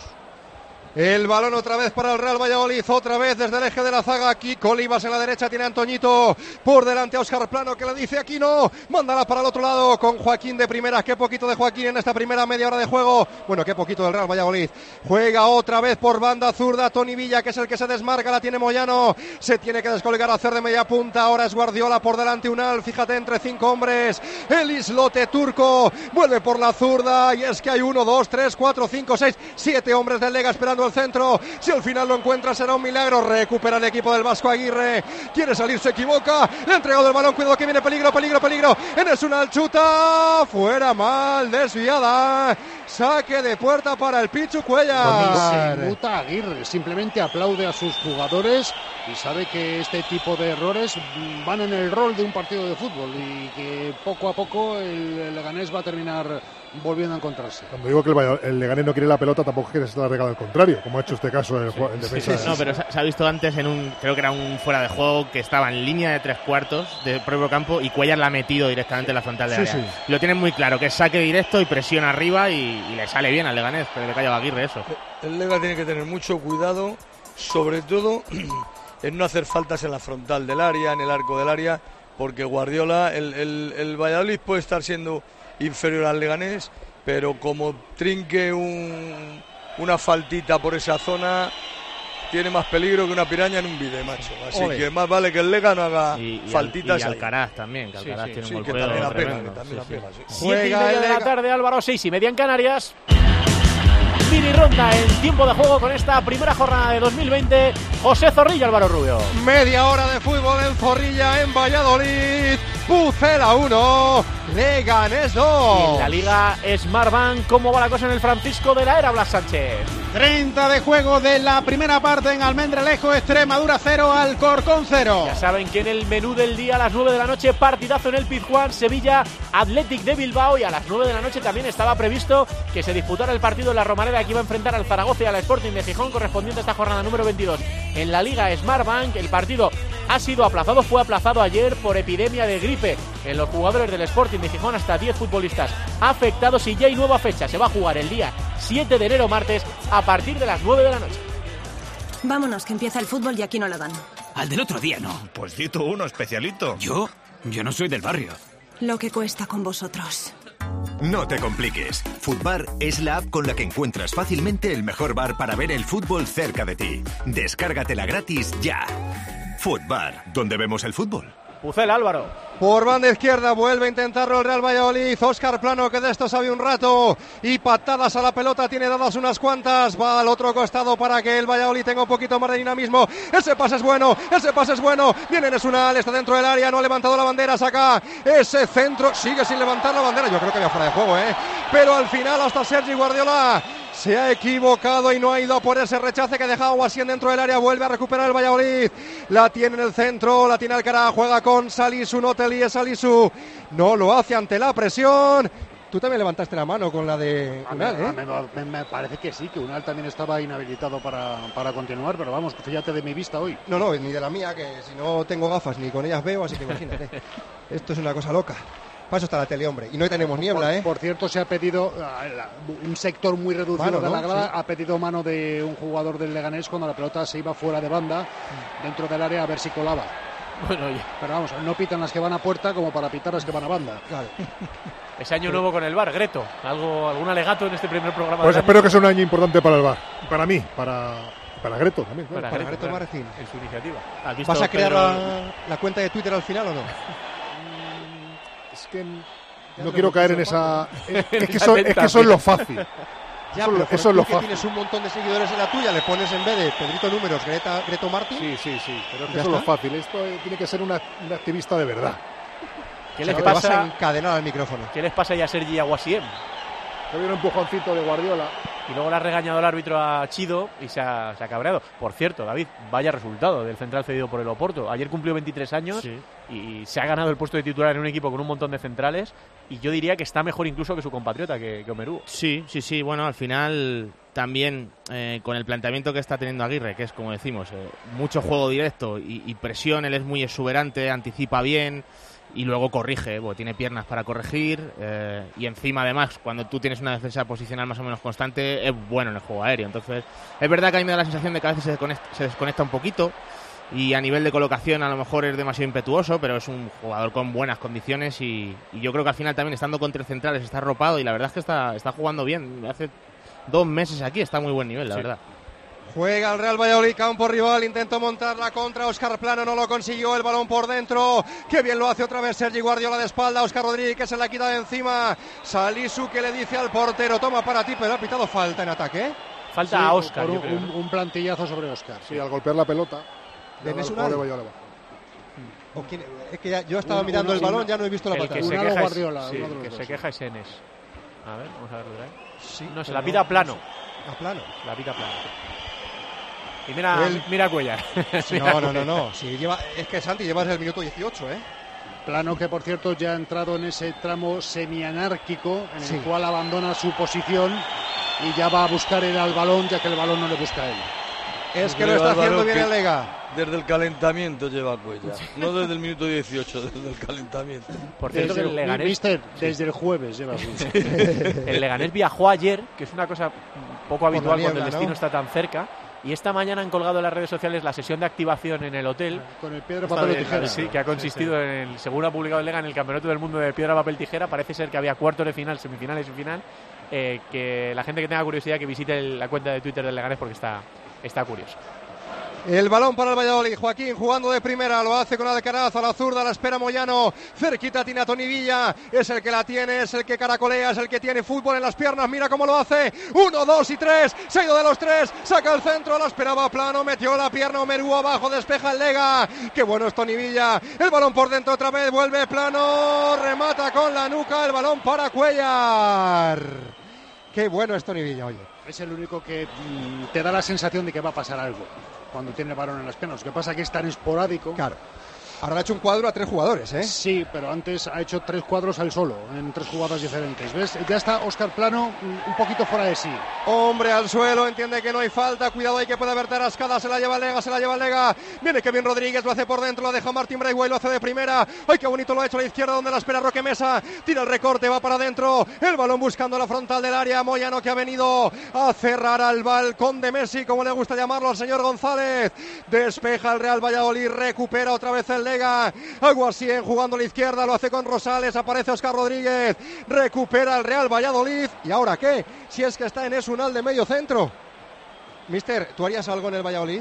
Speaker 13: El balón otra vez para el Real Valladolid, otra vez desde el eje de la zaga, aquí Colibas en la derecha, tiene a Antoñito, por delante a Óscar Plano que le dice aquí no, mándala para el otro lado con Joaquín de primera, qué poquito de Joaquín en esta primera media hora de juego, bueno, qué poquito del Real Valladolid, juega otra vez por banda zurda Toni Villa, que es el que se desmarca, la tiene Moyano, se tiene que descolgar a hacer de media punta, ahora es Guardiola por delante, Unal, fíjate entre 5 hombres, el islote turco, vuelve por la zurda, y es que hay 1, 2, 3, 4, 5, 6, 7 hombres del Lega esperando el centro, si al final lo encuentra será un milagro, recupera el equipo del Vasco Aguirre, quiere salir, se equivoca, le ha entregado el balón, cuidado que viene peligro, en Esunal, chuta, fuera, mal, desviada, saque de puerta para el Pichu Cuellar.
Speaker 10: Se muta Aguirre, simplemente aplaude a sus jugadores y sabe que este tipo de errores van en el rol de un partido de fútbol y que poco a poco el Leganés va a terminar volviendo a encontrarse.
Speaker 11: Cuando digo que el Leganés no quiere la pelota, tampoco quiere estar regalo al contrario, como ha hecho este caso en defensa.
Speaker 8: No, pero se ha visto antes creo que era un fuera de juego que estaba en línea de 3/4 del propio campo y Cuellar la ha metido directamente en la frontal de área. Sí. Lo tienen muy claro, que es saque directo y presión arriba y le sale bien al Leganés, pero le calla a Aguirre eso.
Speaker 9: El Lega tiene que tener mucho cuidado, sobre todo en no hacer faltas en la frontal del área, en el arco del área, porque Guardiola, el Valladolid puede estar siendo inferior al Leganés, pero como trinque una faltita por esa zona, tiene más peligro que una piraña en un bide, macho. Así que más vale que el Lega no haga faltitas.
Speaker 8: Y Alcaraz también, que Alcaraz tiene un golpeo
Speaker 9: que también la
Speaker 8: tremendo.
Speaker 9: Pega.
Speaker 2: 7:30 de la tarde, Álvaro, 6:30 en Canarias. Mini ronda en tiempo de juego con esta primera jornada de 2020. José Zorrilla, Álvaro Rubio.
Speaker 13: Media hora de fútbol en Zorrilla, en Valladolid. Pucela 1, Leganés 2.
Speaker 2: Y en la Liga Smartbank, ¿cómo va la cosa en el Francisco de la Era, Blas Sánchez?
Speaker 4: 30 de juego de la primera parte en Almendralejo, Extremadura 0, Alcorcón 0.
Speaker 2: Ya saben que en el menú del día a las 9 de la noche, partidazo en el Pizjuán, Sevilla, Athletic de Bilbao, y a las 9 de la noche también estaba previsto que se disputara el partido en la Romareda que iba a enfrentar al Zaragoza y al Sporting de Gijón, correspondiente a esta jornada número 22. En la Liga Smartbank, el partido ha sido aplazado, fue aplazado ayer por epidemia de gripe en los jugadores del Sporting de Gijón, hasta 10 futbolistas afectados, y ya hay nueva fecha, se va a jugar el día 7 de enero, martes, a partir de las 9 de la noche.
Speaker 6: Vámonos, que empieza el fútbol y aquí no lo dan.
Speaker 14: Al del otro día no.
Speaker 15: Pues di tú uno, especialito.
Speaker 14: ¿Yo? Yo no soy del barrio.
Speaker 6: Lo que cuesta con vosotros.
Speaker 15: No te compliques. Futbar es la app con la que encuentras fácilmente el mejor bar para ver el fútbol cerca de ti. Descárgatela gratis ya. Futbar, donde vemos el fútbol.
Speaker 2: Pucel, Álvaro.
Speaker 13: Por banda izquierda vuelve a intentarlo el Real Valladolid. Óscar Plano, que de esto sabe un rato, y patadas a la pelota tiene dadas unas cuantas. Va al otro costado para que el Valladolid tenga un poquito más de dinamismo. Ese pase es bueno. Viene Nesunal, está dentro del área, no ha levantado la bandera, saca ese centro, sigue sin levantar la bandera. Yo creo que había fuera de juego, pero al final hasta Sergi Guardiola se ha equivocado y no ha ido a por ese rechace que dejaba Guasien dentro del área. Vuelve a recuperar el Valladolid. La tiene en el centro, la tiene Alcaraz, juega con Salisu, no te líes, Salisu. No lo hace ante la presión. Tú también levantaste la mano con la de Unal,
Speaker 10: Me parece que sí, que Unal también estaba inhabilitado para continuar, pero vamos, fíjate de mi vista hoy.
Speaker 13: No, ni de la mía, que si no tengo gafas ni con ellas veo, así que imagínate. Esto es una cosa loca. Para eso está la tele, hombre. Y no tenemos niebla,
Speaker 10: Por cierto, se ha pedido un sector muy reducido de la grada,
Speaker 13: sí.
Speaker 10: Ha pedido mano de un jugador del Leganés cuando la pelota se iba fuera de banda, dentro del área, a ver si colaba.
Speaker 2: Bueno,
Speaker 10: pero vamos, no pitan las que van a puerta como para pitar las que van a banda.
Speaker 13: Claro.
Speaker 2: Ese año nuevo con el VAR, Greto. ¿Algún alegato en este primer programa?
Speaker 11: Pues espero que sea un año importante para el VAR. Para mí, para Greto también.
Speaker 2: Para Greto Martín. En su iniciativa.
Speaker 13: ¿Vas a crear la cuenta de Twitter al final o no?
Speaker 11: Es que no quiero caer en esa... Es que eso es lo fácil.
Speaker 13: Ya, eso es lo fácil. Tienes un montón de seguidores en la tuya, le pones en vez de Pedrito Números, Greto Martín.
Speaker 11: Sí, pero es que eso es lo fácil. Esto tiene que ser un activista de verdad.
Speaker 2: ¿Qué les pasa?
Speaker 13: Vas a encadenar al micrófono.
Speaker 2: ¿Qué les pasa ya a Sergi Aguasiem?
Speaker 11: Había un empujoncito de Guardiola.
Speaker 2: Y luego le ha regañado el árbitro a Chido y se ha cabreado. Por cierto, David, vaya resultado del central cedido por el Oporto. Ayer cumplió 23 años y se ha ganado el puesto de titular en un equipo con un montón de centrales. Y yo diría que está mejor incluso que su compatriota, que Omerú.
Speaker 8: Sí. Bueno, al final también con el planteamiento que está teniendo Aguirre, que es, como decimos, mucho juego directo y presión. Él es muy exuberante, anticipa bien y luego corrige, porque tiene piernas para corregir, y encima además cuando tú tienes una defensa posicional más o menos constante es bueno en el juego aéreo. Entonces es verdad que a mí me da la sensación de que a veces se desconecta un poquito y a nivel de colocación a lo mejor es demasiado impetuoso, pero es un jugador con buenas condiciones y yo creo que al final también estando con tres centrales está arropado y la verdad es que está jugando bien. Hace 2 meses aquí está a muy buen nivel, la verdad.
Speaker 13: Juega el Real Valladolid, campo rival, intentó montar la contra, Óscar Plano no lo consiguió, el balón por dentro, qué bien lo hace otra vez Sergi Guardiola de espalda, Óscar Rodríguez que se la quita de encima, Salisu que le dice al portero, toma para ti, pero ha pitado falta en ataque.
Speaker 2: Falta a Óscar,
Speaker 10: por un plantillazo sobre Óscar.
Speaker 11: Sí, al golpear la pelota.
Speaker 13: ¿De Nesunal? Es que yo estaba mirando el balón, ya no he visto la patada.
Speaker 2: Que se queja es Enes. A ver, vamos a verlo de ahí. Sí, no, se la pita Plano.
Speaker 13: A Plano.
Speaker 2: La pita Plano. Y mira Cuellar.
Speaker 13: No. Sí, es que Santi llevas el minuto 18,
Speaker 10: Plano que, por cierto, ya ha entrado en ese tramo semianárquico en el cual abandona su posición y ya va a buscar él al balón, ya que el balón no le busca a él.
Speaker 13: Es que lo está haciendo bien el Lega.
Speaker 9: Desde el calentamiento lleva Cuellar. No desde el minuto 18, desde el calentamiento.
Speaker 2: Por cierto, que el Leganés...
Speaker 10: Mister, desde el jueves lleva.
Speaker 2: El Leganés viajó ayer, que es una cosa poco habitual cuando el destino está tan cerca. Y esta mañana han colgado en las redes sociales la sesión de activación en el hotel.
Speaker 10: Con el piedra, papel o tijera.
Speaker 2: Sí, que ha consistido en el, según ha publicado el Lega, en el Campeonato del Mundo de piedra, papel, tijera. Parece ser que había cuartos de final, semifinales y final. Que la gente que tenga curiosidad que visite la cuenta de Twitter del Leganés porque está curioso.
Speaker 13: El balón para el Valladolid, Joaquín jugando de primera, lo hace con Alcaraz, a la zurda, la espera Moyano, cerquita tiene a Toni Villa, es el que la tiene, es el que caracolea, es el que tiene fútbol en las piernas, mira cómo lo hace, 1, 2 y 3, se ha ido de los 3, saca el centro, la esperaba Plano, metió la pierna Omerú abajo, despeja el Lega, qué bueno es Toni Villa, el balón por dentro otra vez, vuelve Plano, remata con la nuca, el balón para Cuellar. Qué bueno es Toni Villa, oye.
Speaker 10: Es el único que te da la sensación de que va a pasar algo cuando tiene el balón en las piernas. Lo que pasa es que es tan esporádico.
Speaker 13: Claro. Ahora ha hecho un cuadro a 3 jugadores, ¿eh?
Speaker 10: Sí, pero antes ha hecho 3 cuadros al solo, en 3 jugadas diferentes. ¿Ves? Ya está Óscar Plano un poquito fuera de sí.
Speaker 13: Hombre al suelo, entiende que no hay falta. Cuidado ahí que puede haber Tarascada. Se la lleva el Lega. Viene Kevin Rodríguez, lo hace por dentro, lo deja Martin Braithwaite, lo hace de primera. ¡Ay, qué bonito lo ha hecho a la izquierda donde la espera Roque Mesa! Tira el recorte, va para adentro. El balón buscando la frontal del área. Moyano que ha venido a cerrar al balcón de Messi, como le gusta llamarlo al señor González. Despeja el Real Valladolid, recupera otra vez el Lega. Aguasien jugando a la izquierda, lo hace con Rosales, aparece Óscar Rodríguez, recupera el Real Valladolid. ¿Y ahora qué? Si es que está en Esunal de medio centro. Mister, ¿tú harías algo en el Valladolid?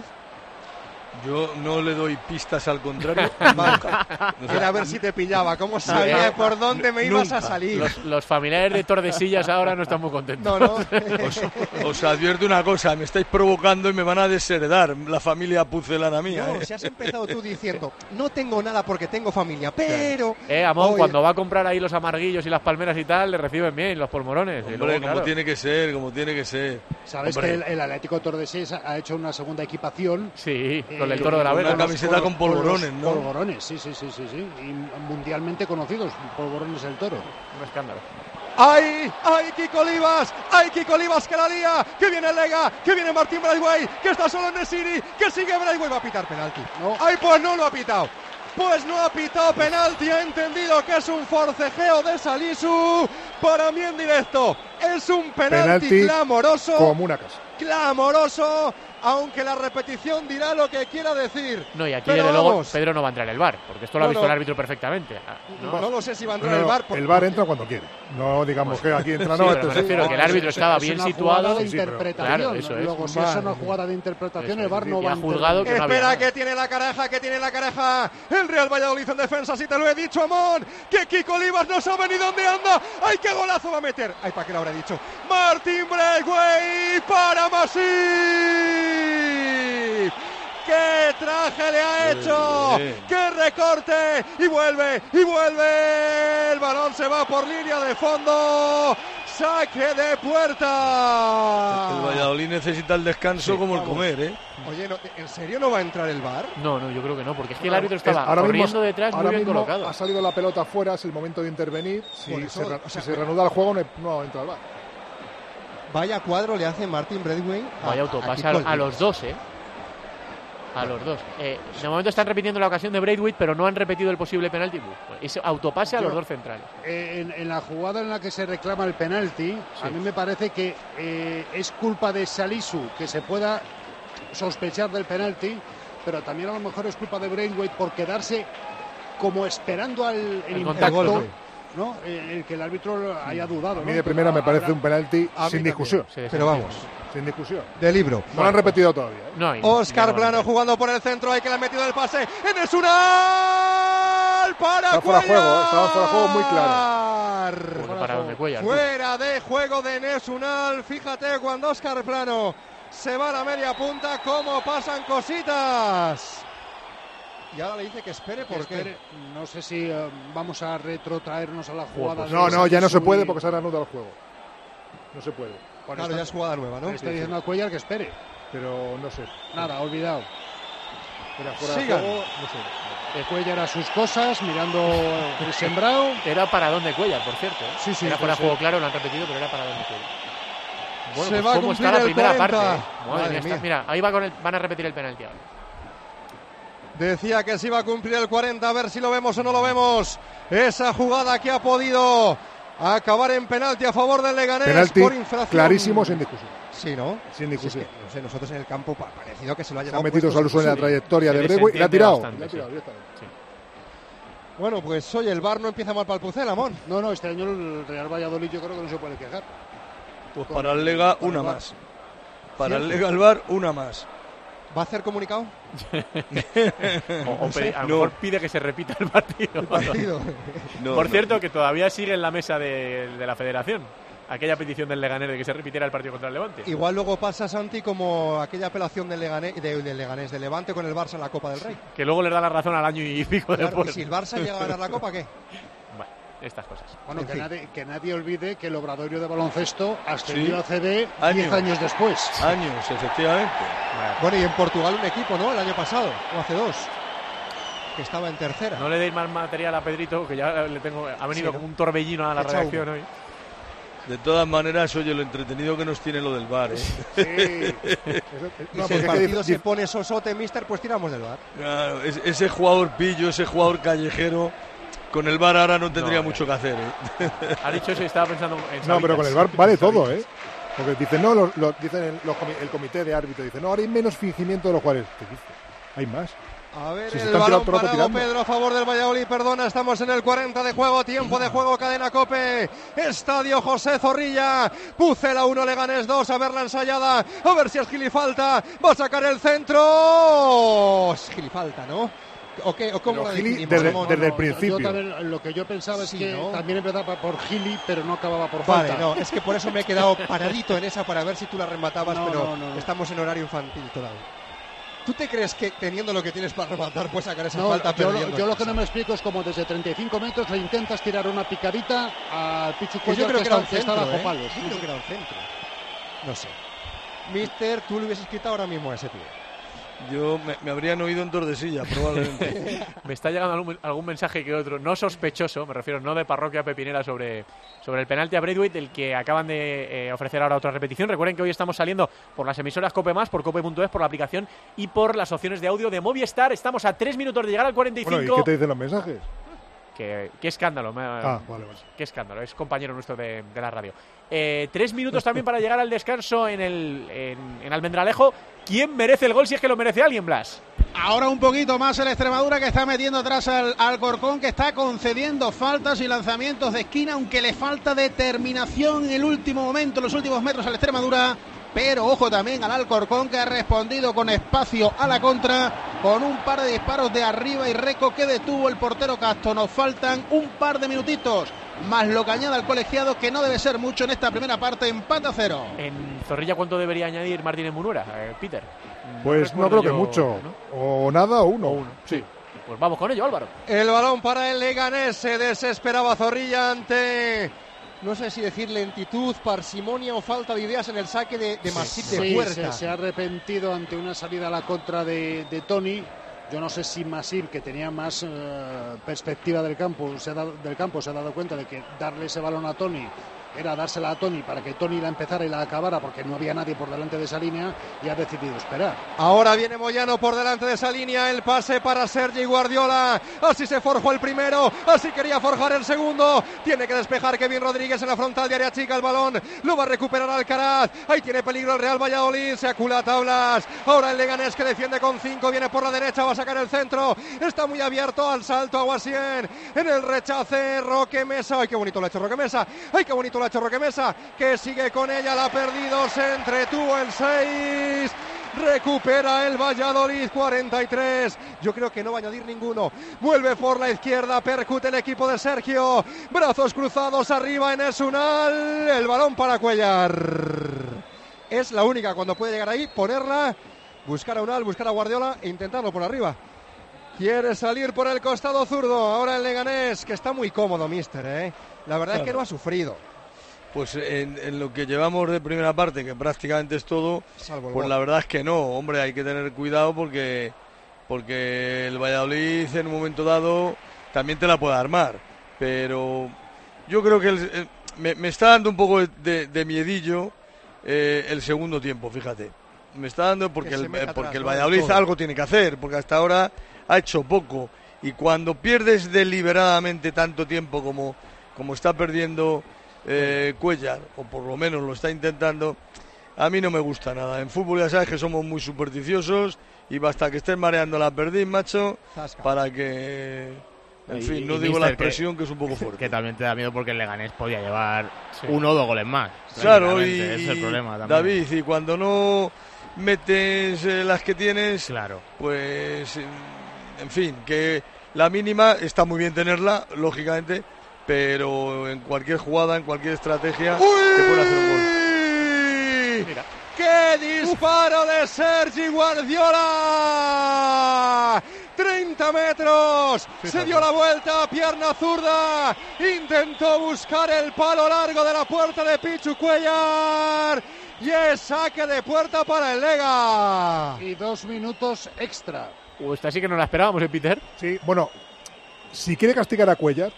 Speaker 9: Yo no le doy pistas, al contrario.
Speaker 13: Era a ver si te pillaba, cómo sabía por dónde me ibas a salir.
Speaker 2: Los familiares de Tordesillas ahora no están muy contentos.
Speaker 13: No.
Speaker 9: Os advierto una cosa, me estáis provocando y me van a desheredar la familia pucelana mía.
Speaker 13: No, si has empezado tú diciendo, no tengo nada porque tengo familia, pero...
Speaker 2: Amón, oye, cuando va a comprar ahí los amarguillos y las palmeras y tal, le reciben bien los polmorones.
Speaker 9: Hombre,
Speaker 2: luego,
Speaker 9: como tiene que ser, como tiene que ser.
Speaker 10: ¿Sabes que el Atlético Tordesillas ha hecho una segunda equipación?
Speaker 2: Sí, con el Toro de la Vega.
Speaker 9: Una camiseta con polvorones, ¿no?
Speaker 10: Polvorones, sí. Y mundialmente conocidos, polvorones del Toro.
Speaker 2: Un escándalo.
Speaker 13: ¡Ay, Kiko Olivas que la lía! ¡Que viene el Lega! ¡Que viene Martin Braithwaite! ¡Que está solo en Nesiri! ¡Que sigue Braithwaite! Va a pitar penalti.
Speaker 10: No.
Speaker 13: ¡Ay, pues no lo ha pitado! Pues no ha pitado penalti, ha entendido que es un forcejeo de Salisu. Para mí en directo, es un penalti clamoroso.
Speaker 11: Como una casa.
Speaker 13: Clamoroso, aunque la repetición dirá lo que quiera decir.
Speaker 2: No, y aquí desde luego Pedro no va a entrar en el VAR, porque esto lo ha visto el árbitro perfectamente.
Speaker 13: No lo sé si va a entrar el VAR.
Speaker 11: El VAR entra cuando quiere. No digamos que aquí entra,
Speaker 2: sí,
Speaker 11: no.
Speaker 2: Pero me refiero que el árbitro estaba bien situado.
Speaker 10: De interpretación.
Speaker 2: Claro, eso es.
Speaker 10: Luego, si es una jugada de interpretación, el VAR no va a
Speaker 2: juzgado que
Speaker 13: espera, que tiene la caraja. El Real Valladolid en defensa, si te lo he dicho, Amón. Que Kiko Olivas no sabe ni dónde anda. ¡Ay, qué golazo va a meter! ¡Ay, para qué lo habré dicho! Martin Braithwaite para Masip. ¡Qué traje le ha hecho! ¡Qué recorte! ¡Y vuelve! El balón se va por línea de fondo. ¡Saque de puerta!
Speaker 9: El Valladolid necesita el descanso como el comer, ¿eh?
Speaker 13: Oye, ¿en serio no va a entrar el VAR?
Speaker 2: No, yo creo que no, porque es que el árbitro estaba corriendo detrás muy bien colocado.
Speaker 11: Ha salido la pelota fuera, es el momento de intervenir. Si se reanuda el juego, no entra el VAR.
Speaker 13: Vaya cuadro le hace Martin Braithwaite.
Speaker 2: Vaya autopase a los dos, A los dos. De momento están repitiendo la ocasión de Braithwaite, pero no han repetido el posible penalti. Es autopase a los dos centrales.
Speaker 10: En la jugada en la que se reclama el penalti, a mí me parece que es culpa de Salisu que se pueda sospechar del penalti, pero también a lo mejor es culpa de Braithwaite por quedarse como esperando el
Speaker 2: contacto,
Speaker 10: ¿no? El que el árbitro haya dudado.
Speaker 11: A mí de primera me parece un penalti sin discusión.
Speaker 13: Pero vamos,
Speaker 11: sin discusión.
Speaker 13: De libro.
Speaker 11: No lo han repetido todavía.
Speaker 13: Óscar Plano jugando por el centro, hay que le ha metido el pase en el Sunal para
Speaker 11: Estaba fuera de juego, estaba fuera de juego muy claro.
Speaker 13: Fuera de juego de Nesunal. Fíjate cuando Óscar Plano se va a la media punta, cómo pasan cositas. Y ahora le dice que espere porque
Speaker 10: no sé si vamos a retrotraernos a la jugada.
Speaker 11: No, ya no se puede porque se ha reanudado el juego. No se puede.
Speaker 13: Claro, ya es jugada nueva, ¿no?
Speaker 10: Está diciendo a Cuellar que espere.
Speaker 11: Pero no sé.
Speaker 10: Nada, olvidado.
Speaker 11: Era fuera de juego, no sé.
Speaker 10: Cuellar a sus cosas, mirando el sembrado.
Speaker 2: Era para dónde Cuellar, por cierto.
Speaker 10: Sí, sí.
Speaker 2: Era fuera de juego claro, lo han repetido, pero era para dónde Cuellar. Bueno,
Speaker 13: Se
Speaker 2: pues
Speaker 13: va a
Speaker 2: cómo
Speaker 13: cumplir
Speaker 2: está la
Speaker 13: el
Speaker 2: primera
Speaker 13: 40.
Speaker 2: parte.
Speaker 13: Madre mía.
Speaker 2: Mira, ahí va van a repetir el penalti ahora.
Speaker 13: Decía que se iba a cumplir el 40, a ver si lo vemos o no lo vemos. Esa jugada que ha podido acabar en penalti a favor del Leganés
Speaker 11: Penalti
Speaker 13: por infracción.
Speaker 11: clarísimo, sin discusión.
Speaker 13: Sí, ¿no?
Speaker 11: Sin discusión.
Speaker 13: Sí, es que, no sé, nosotros en el campo parecido que se lo ha
Speaker 11: Se
Speaker 13: llevado.
Speaker 11: ha metido Saluso en la trayectoria de
Speaker 2: Se
Speaker 11: Brego y le ha tirado.
Speaker 2: bastante, sí.
Speaker 13: Bueno, pues oye, el VAR no empieza mal para el Pucel, Amón.
Speaker 10: No, este año el Real Valladolid yo creo que no se puede quejar.
Speaker 9: Pues para el Lega una más. Para el Lega al VAR una más.
Speaker 13: ¿Va a hacer comunicado?
Speaker 2: A lo mejor pide que se repita el partido. Por cierto, que todavía sigue en la mesa de la federación aquella petición del Leganés de que se repitiera el partido contra el Levante.
Speaker 13: Igual luego pasa, Santi, como aquella apelación del Leganés, de Levante con el Barça en la Copa del Rey.
Speaker 2: Que luego le da la razón al año y pico después.
Speaker 13: ¿Y si el Barça llega a ganar la Copa, qué?
Speaker 2: Bueno, estas cosas.
Speaker 10: Bueno, que nadie olvide que el Obradoiro de baloncesto ascendió a CB 10 años después.
Speaker 9: Años, efectivamente.
Speaker 13: Bueno, y en Portugal un equipo, ¿no? El año pasado, o hace 2, que estaba en tercera.
Speaker 2: No le deis más material a Pedrito, que ya ha venido como un torbellino a la redacción hoy.
Speaker 9: De todas maneras, oye, lo entretenido que nos tiene lo del VAR, ¿eh?
Speaker 13: Sí. Y si el partido se pone sosote, mister, pues tiramos del VAR.
Speaker 9: Claro, ese jugador pillo, ese jugador callejero, con el VAR ahora no tendría mucho que hacer, ¿eh?
Speaker 2: Ha dicho eso y estaba pensando en
Speaker 11: No, pero con el VAR vale todo, ¿eh? Porque dicen, no, dicen el comité de árbitro, dice, no, ahora hay menos fingimiento de los jugadores. ¿Qué dice? Hay más.
Speaker 13: A ver,
Speaker 11: Si
Speaker 13: el balón parado, Pedro, a favor del Valladolid, perdona, estamos en el 40 de juego, tiempo de juego, cadena COPE, Estadio José Zorrilla, Pucela 1, Leganés 2, a ver la ensayada, a ver si es Gilifalta, va a sacar el centro, es Gilifalta, ¿no? ¿O qué? ¿O cómo
Speaker 11: Gili desde el principio.
Speaker 10: Yo también, lo que yo pensaba es que
Speaker 13: ¿no?
Speaker 10: también empezaba por Gili, pero no acababa por
Speaker 13: Vale,
Speaker 10: falta.
Speaker 13: no, es que por eso me he quedado paradito en esa para ver si tú la rematabas, pero estamos en horario infantil todavía. ¿Tú te crees que teniendo lo que tienes para rematar puedes sacar esa falta perdiendo?
Speaker 10: Yo lo que no me explico es como desde 35 metros le intentas tirar una picadita al Pichu Cuellar,
Speaker 13: yo creo que era un centro,
Speaker 10: bajo palos.
Speaker 13: Yo creo que era un centro. No sé. Mister, tú le hubieses quitado ahora mismo a ese tío.
Speaker 9: Yo me habrían oído en Tordesillas, probablemente.
Speaker 2: Me está llegando algún mensaje que otro, no sospechoso, me refiero, no de Parroquia Pepinera, sobre el penalti a Braithwaite, el que acaban de ofrecer ahora otra repetición. Recuerden que hoy estamos saliendo por las emisoras COPE+, por cope.es, por la aplicación y por las opciones de audio de Movistar. Estamos a 3 minutos de llegar al 45.
Speaker 11: Bueno, ¿y qué te dicen los mensajes?
Speaker 2: Qué escándalo.
Speaker 11: Vale.
Speaker 2: Qué escándalo, es compañero nuestro de la radio. 3 minutos también para llegar al descanso en Almendralejo. ¿Quién merece el gol si es que lo merece alguien, Blas?
Speaker 4: Ahora un poquito más el Extremadura, que está metiendo atrás al Alcorcón, que está concediendo faltas y lanzamientos de esquina, aunque le falta determinación en el último momento, en los últimos metros al Extremadura. Pero ojo también al Alcorcón, que ha respondido con espacio a la contra, con un par de disparos de arriba y Reco que detuvo el portero Castro. Nos faltan un par de minutitos, más lo que añada el colegiado, que no debe ser mucho en esta primera parte. Empate a 0.
Speaker 2: En Zorrilla, ¿cuánto debería añadir Martínez Munuera, Peter?
Speaker 11: Pues no creo que mucho, ¿no? O nada o uno.
Speaker 2: Sí. Pues vamos con ello, Álvaro.
Speaker 13: El balón para el Leganés, se desesperaba Zorrilla ante... No sé si decir lentitud, parsimonia o falta de ideas en el saque de Masip de puerta.
Speaker 10: Se ha arrepentido ante una salida a la contra de Toni. Yo no sé si Masip, que tenía más perspectiva del campo, se ha dado cuenta de que darle ese balón a Toni era dársela a Toni para que Toni la empezara y la acabara, porque no había nadie por delante de esa línea, y ha decidido esperar.
Speaker 13: Ahora viene Moyano por delante de esa línea, el pase para Sergi Guardiola, así se forjó el primero, así quería forjar el segundo, tiene que despejar Kevin Rodríguez en la frontal de área chica, el balón lo va a recuperar Alcaraz, ahí tiene peligro el Real Valladolid, se acula a tablas, ahora el Leganés que defiende con 5, viene por la derecha, va a sacar el centro, está muy abierto al salto Aguasien, en el rechace Roque Mesa, ay qué bonito lo ha hecho Roque Mesa, ay qué bonito lo ha hecho Roque Mesa, que sigue con ella, la ha perdido, se entretuvo el 6, recupera el Valladolid, 43, yo creo que no va a añadir ninguno, vuelve por la izquierda, percute el equipo de Sergio, brazos cruzados arriba en Esunal, el balón para Cuellar, es la única cuando puede llegar ahí, ponerla, buscar a Unal, buscar a Guardiola e intentarlo por arriba. Quiere salir por el costado zurdo, ahora el Leganés, que está muy cómodo, mister, la verdad es que no ha sufrido.
Speaker 9: Pues en lo que llevamos de primera parte, que prácticamente es todo, pues la verdad es que no, hombre, hay que tener cuidado porque porque el Valladolid en un momento dado también te la puede armar, pero yo creo que me está dando un poco de miedillo el segundo tiempo, fíjate. Me está dando porque el Valladolid algo tiene que hacer, porque hasta ahora ha hecho poco, y cuando pierdes deliberadamente tanto tiempo como está perdiendo Cuéllar, o por lo menos lo está intentando, a mí no me gusta nada. En fútbol ya sabes que somos muy supersticiosos y basta que estés mareando la perdiz, macho, para que... En fin, no digo la expresión, que es un poco fuerte.
Speaker 8: Que también te da miedo porque el Leganés podía llevar 1 o 2 goles más.
Speaker 9: Claro, y
Speaker 8: ese es el problema también.
Speaker 9: David, y cuando no metes las que tienes,
Speaker 8: claro,
Speaker 9: pues, en fin, que la mínima está muy bien tenerla, lógicamente, pero en cualquier jugada, en cualquier estrategia, te puede hacer un gol.
Speaker 13: Mira. ¡Qué disparo de Sergi Guardiola! 30 metros, se dio la vuelta, pierna zurda, intentó buscar el palo largo de la puerta de Pichu Cuéllar y es saque de puerta para el Lega.
Speaker 10: Y 2 minutos extra.
Speaker 2: Esta sí que no la esperábamos, Peter.
Speaker 11: Sí, bueno, si quiere castigar a Cuéllar,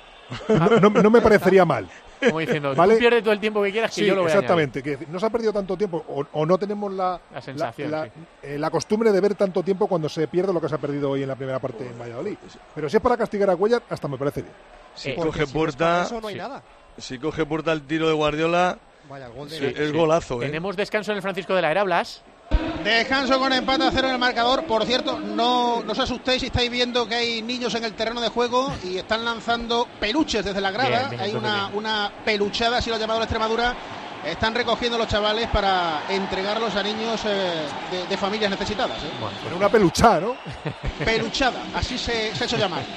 Speaker 11: no me parecería mal.
Speaker 2: Como diciendo,
Speaker 11: ¿vale?
Speaker 2: Tú pierdes todo el tiempo que quieras, que
Speaker 11: sí,
Speaker 2: yo lo voy a
Speaker 11: exactamente, que no se ha perdido tanto tiempo o no tenemos la
Speaker 2: sensación,
Speaker 11: la costumbre de ver tanto tiempo cuando se pierde lo que se ha perdido hoy en la primera parte en Valladolid. Pero si es para castigar a Cuéllar, hasta me parece bien.
Speaker 9: Si coge puerta,
Speaker 13: no hay nada.
Speaker 9: Si coge puerta el tiro de Guardiola,
Speaker 13: vaya, el gol de
Speaker 9: es golazo.
Speaker 2: Tenemos descanso en el Francisco de la Era, Blas.
Speaker 4: Descanso con empate a 0 en el marcador. Por cierto, no os asustéis si estáis viendo que hay niños en el terreno de juego y están lanzando peluches desde la grada.
Speaker 2: Bien,
Speaker 4: hay una peluchada, así lo ha llamado la Extremadura. Están recogiendo los chavales para entregarlos a niños de familias necesitadas.
Speaker 11: Bueno, pero una peluchada, ¿no?
Speaker 4: Peluchada, así se ha hecho llamar.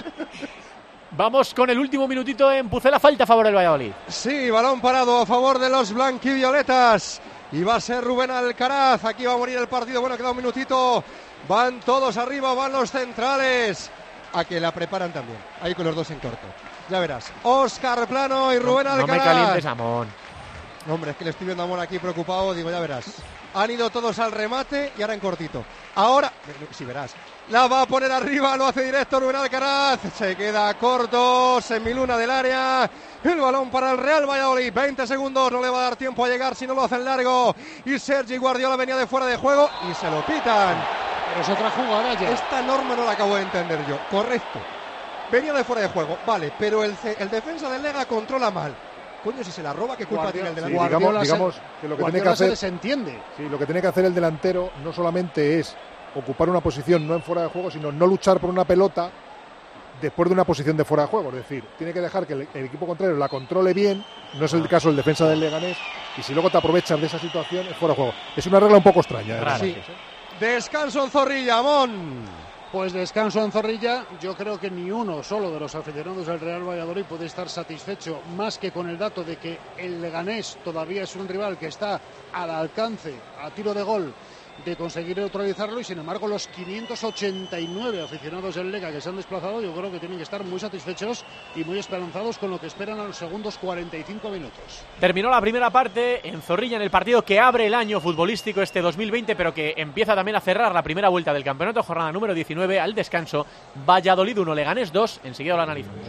Speaker 2: Vamos con el último minutito en Pucela, falta a favor del Valladolid.
Speaker 13: Sí, balón parado a favor de los blanquivioletas. Y va a ser Rubén Alcaraz. Aquí va a morir el partido. Bueno, queda un minutito. Van todos arriba, van los centrales. A que la preparan también. Ahí con los dos en corto. Ya verás. Óscar Plano y Rubén Alcaraz.
Speaker 2: No me calientes, Amón.
Speaker 13: Hombre, es que le estoy viendo a Amón aquí preocupado. Digo, ya verás. Han ido todos al remate y ahora en cortito. Ahora, sí verás. La va a poner arriba, lo hace directo Rubén Alcaraz. Se queda corto, semiluna del área. El balón para el Real Valladolid. 20 segundos, no le va a dar tiempo a llegar si no lo hacen largo. Y Sergi Guardiola venía de fuera de juego y se lo pitan.
Speaker 10: Pero es otra jugada ya.
Speaker 13: Esta norma no la acabo de entender yo. Correcto. Venía de fuera de juego, vale, pero el defensa del Lega controla mal. Coño, si se la roba, ¿qué culpa tiene el delantero?
Speaker 11: Sí, digamos que lo que tiene que hacer,
Speaker 10: se desentiende.
Speaker 11: Sí, lo que tiene que hacer el delantero no solamente es ocupar una posición no en fuera de juego, sino no luchar por una pelota después de una posición de fuera de juego. Es decir, tiene que dejar que el equipo contrario la controle bien, no es el caso del defensa del Leganés, y si luego te aprovechas de esa situación es fuera de juego. Es una regla un poco extraña.
Speaker 13: Sí. Descanso en Zorrilla, Amón.
Speaker 10: Pues descanso en Zorrilla. Yo creo que ni uno solo de los aficionados del Real Valladolid puede estar satisfecho más que con el dato de que el Leganés todavía es un rival que está al alcance, a tiro de gol, de conseguir neutralizarlo, y sin embargo los 589 aficionados del Lega que se han desplazado, yo creo que tienen que estar muy satisfechos y muy esperanzados con lo que esperan a los segundos 45 minutos.
Speaker 2: Terminó la primera parte en Zorrilla, en el partido que abre el año futbolístico este 2020, pero que empieza también a cerrar la primera vuelta del campeonato, jornada número 19, al descanso. Valladolid 1, Leganés 2, enseguida lo analizamos.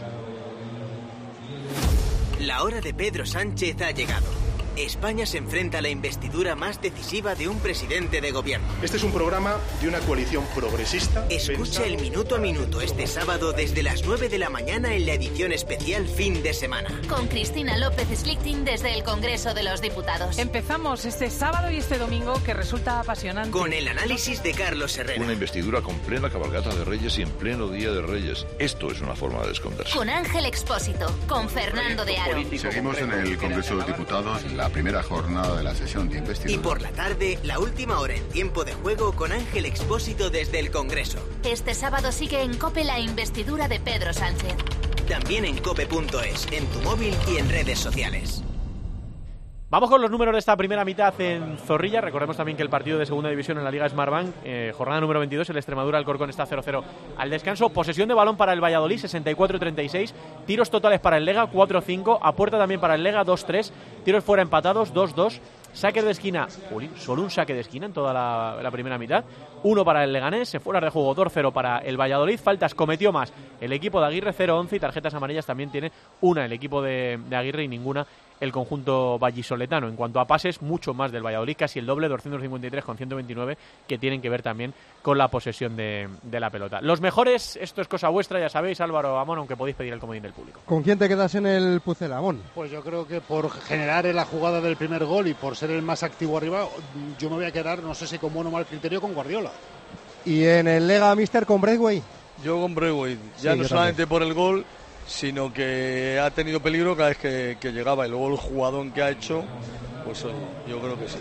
Speaker 16: La hora de Pedro Sánchez ha llegado. España se enfrenta a la investidura más decisiva de un presidente de gobierno.
Speaker 17: Este es un programa de una coalición progresista.
Speaker 16: Escucha el Minuto a Minuto este sábado desde las 9 de la mañana en la edición especial Fin de Semana.
Speaker 18: Con Cristina López Slichting desde el Congreso de los Diputados.
Speaker 19: Empezamos este sábado y este domingo que resulta apasionante.
Speaker 16: Con el análisis de Carlos Herrera.
Speaker 20: Una investidura con plena cabalgata de Reyes y en pleno Día de Reyes. Esto es una forma de esconderse.
Speaker 18: Con Ángel Expósito, con Fernando de Aro.
Speaker 21: Seguimos en el Congreso de Diputados, la primera jornada de la sesión de investidura.
Speaker 16: Y por la tarde, la última hora en tiempo de juego con Ángel Expósito desde el Congreso.
Speaker 18: Este sábado sigue en COPE la investidura de Pedro Sánchez.
Speaker 16: También en cope.es, en tu móvil y en redes sociales.
Speaker 2: Vamos con los números de esta primera mitad en Zorrilla. Recordemos también que el partido de segunda división en la Liga Smartbank, jornada número 22, el Extremadura Alcorcón está 0-0 al descanso. Posesión de balón para el Valladolid, 64-36. Tiros totales para el Lega, 4-5. A puerta también para el Lega, 2-3. Tiros fuera empatados, 2-2. Saque de esquina, solo un saque de esquina en toda la primera mitad. 1 para el Leganés, fuera de juego 2-0 para el Valladolid. Faltas cometió más el equipo de Aguirre, 0-11, y tarjetas amarillas también tiene una el equipo de Aguirre y ninguna el conjunto vallisoletano. En cuanto a pases, mucho más del Valladolid, casi el doble, 253 con 129, que tienen que ver también con la posesión de la pelota. Los mejores, esto es cosa vuestra, ya sabéis, Álvaro, Amón, aunque podéis pedir el comodín del público.
Speaker 5: ¿Con quién te quedas en el Pucela, Amón?
Speaker 10: Pues yo creo que por generar la jugada del primer gol y por ser el más activo arriba, yo me voy a quedar, no sé si con buen o mal criterio, con Guardiola.
Speaker 5: ¿Y en el Lega Mister con Braithwaite?
Speaker 9: Yo con Braithwaite, ya
Speaker 5: sí,
Speaker 9: no solamente por el gol, sino que ha tenido peligro cada vez que llegaba, y luego el jugadón que ha hecho, pues yo creo que sí.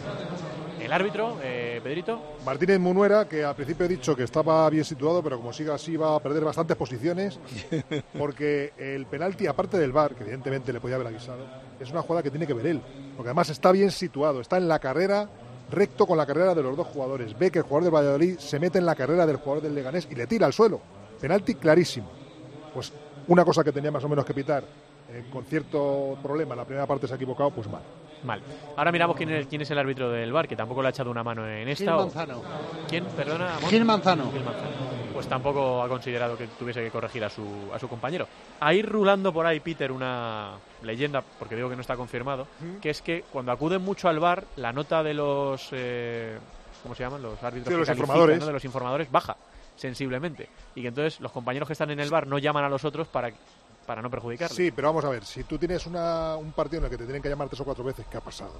Speaker 2: El árbitro, Pedrito.
Speaker 11: Martínez Munuera, que al principio he dicho que estaba bien situado, pero como siga así va a perder bastantes posiciones, porque el penalti, aparte del VAR, que evidentemente le podía haber avisado, es una jugada que tiene que ver él, porque además está bien situado, está en la carrera, recto con la carrera de los dos jugadores, ve que el jugador del Valladolid se mete en la carrera del jugador del Leganés y le tira al suelo. Penalti clarísimo. Pues una cosa que tenía más o menos que pitar con cierto problema, la primera parte se ha equivocado, pues mal.
Speaker 2: Ahora miramos quién es el árbitro del VAR, que tampoco le ha echado una mano en esta.
Speaker 10: Gil Manzano.
Speaker 2: ¿Quién? Perdona.
Speaker 10: Gil Manzano.
Speaker 2: Pues tampoco ha considerado que tuviese que corregir a su compañero. A ir rulando por ahí, Peter, una leyenda, porque digo que no está confirmado, que es que cuando acuden mucho al VAR, la nota de los ¿cómo se llaman? Los árbitros,
Speaker 11: sí, los informadores,
Speaker 2: ¿no? De los informadores baja sensiblemente, y que entonces los compañeros que están en el VAR no llaman a los otros para no perjudicarles.
Speaker 11: Sí, pero vamos a ver, si tú tienes un partido en el que te tienen que llamar 3 o 4 veces, ¿qué ha pasado?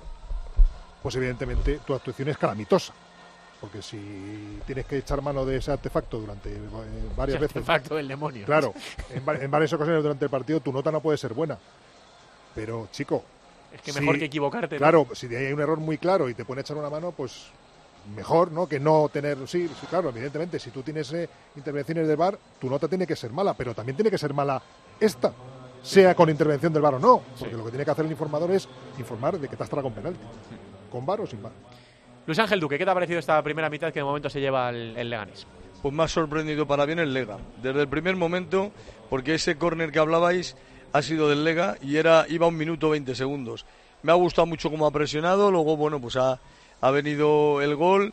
Speaker 11: Pues evidentemente tu actuación es calamitosa, porque si tienes que echar mano de ese artefacto durante varias veces...
Speaker 2: Artefacto del demonio.
Speaker 11: Claro, en varias ocasiones durante el partido tu nota no puede ser buena. Pero, chico...
Speaker 2: Es que mejor que equivocarte.
Speaker 11: Claro, ¿no? Si hay un error muy claro y te pueden echar una mano, pues... mejor, ¿no? Que no tener... Sí, claro, evidentemente, si tú tienes intervenciones del VAR, tu nota tiene que ser mala, pero también tiene que ser mala esta, sea con intervención del VAR o no, porque lo que tiene que hacer el informador es informar de que te has tragado un penalti, con VAR o sin VAR.
Speaker 2: Luis Ángel Duque, ¿qué te ha parecido esta primera mitad que de momento se lleva el Leganés?
Speaker 9: Pues me ha sorprendido para bien el Lega, desde el primer momento, porque ese córner que hablabais ha sido del Lega y iba 1 minuto 20 segundos. Me ha gustado mucho cómo ha presionado, luego, bueno, pues ha venido el gol,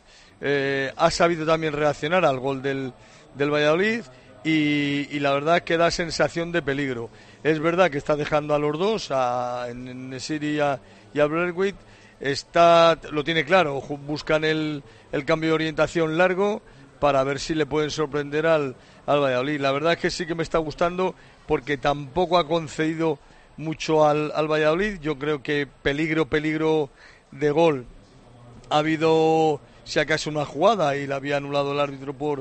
Speaker 9: ha sabido también reaccionar al gol del Valladolid y la verdad es que da sensación de peligro. Es verdad que está dejando a los dos, a Nesiri y a Braithwaite, lo tiene claro, buscan el cambio de orientación largo para ver si le pueden sorprender al Valladolid. La verdad es que sí que me está gustando porque tampoco ha concedido mucho al Valladolid. Yo creo que peligro de gol ha habido, si acaso, una jugada y la había anulado el árbitro por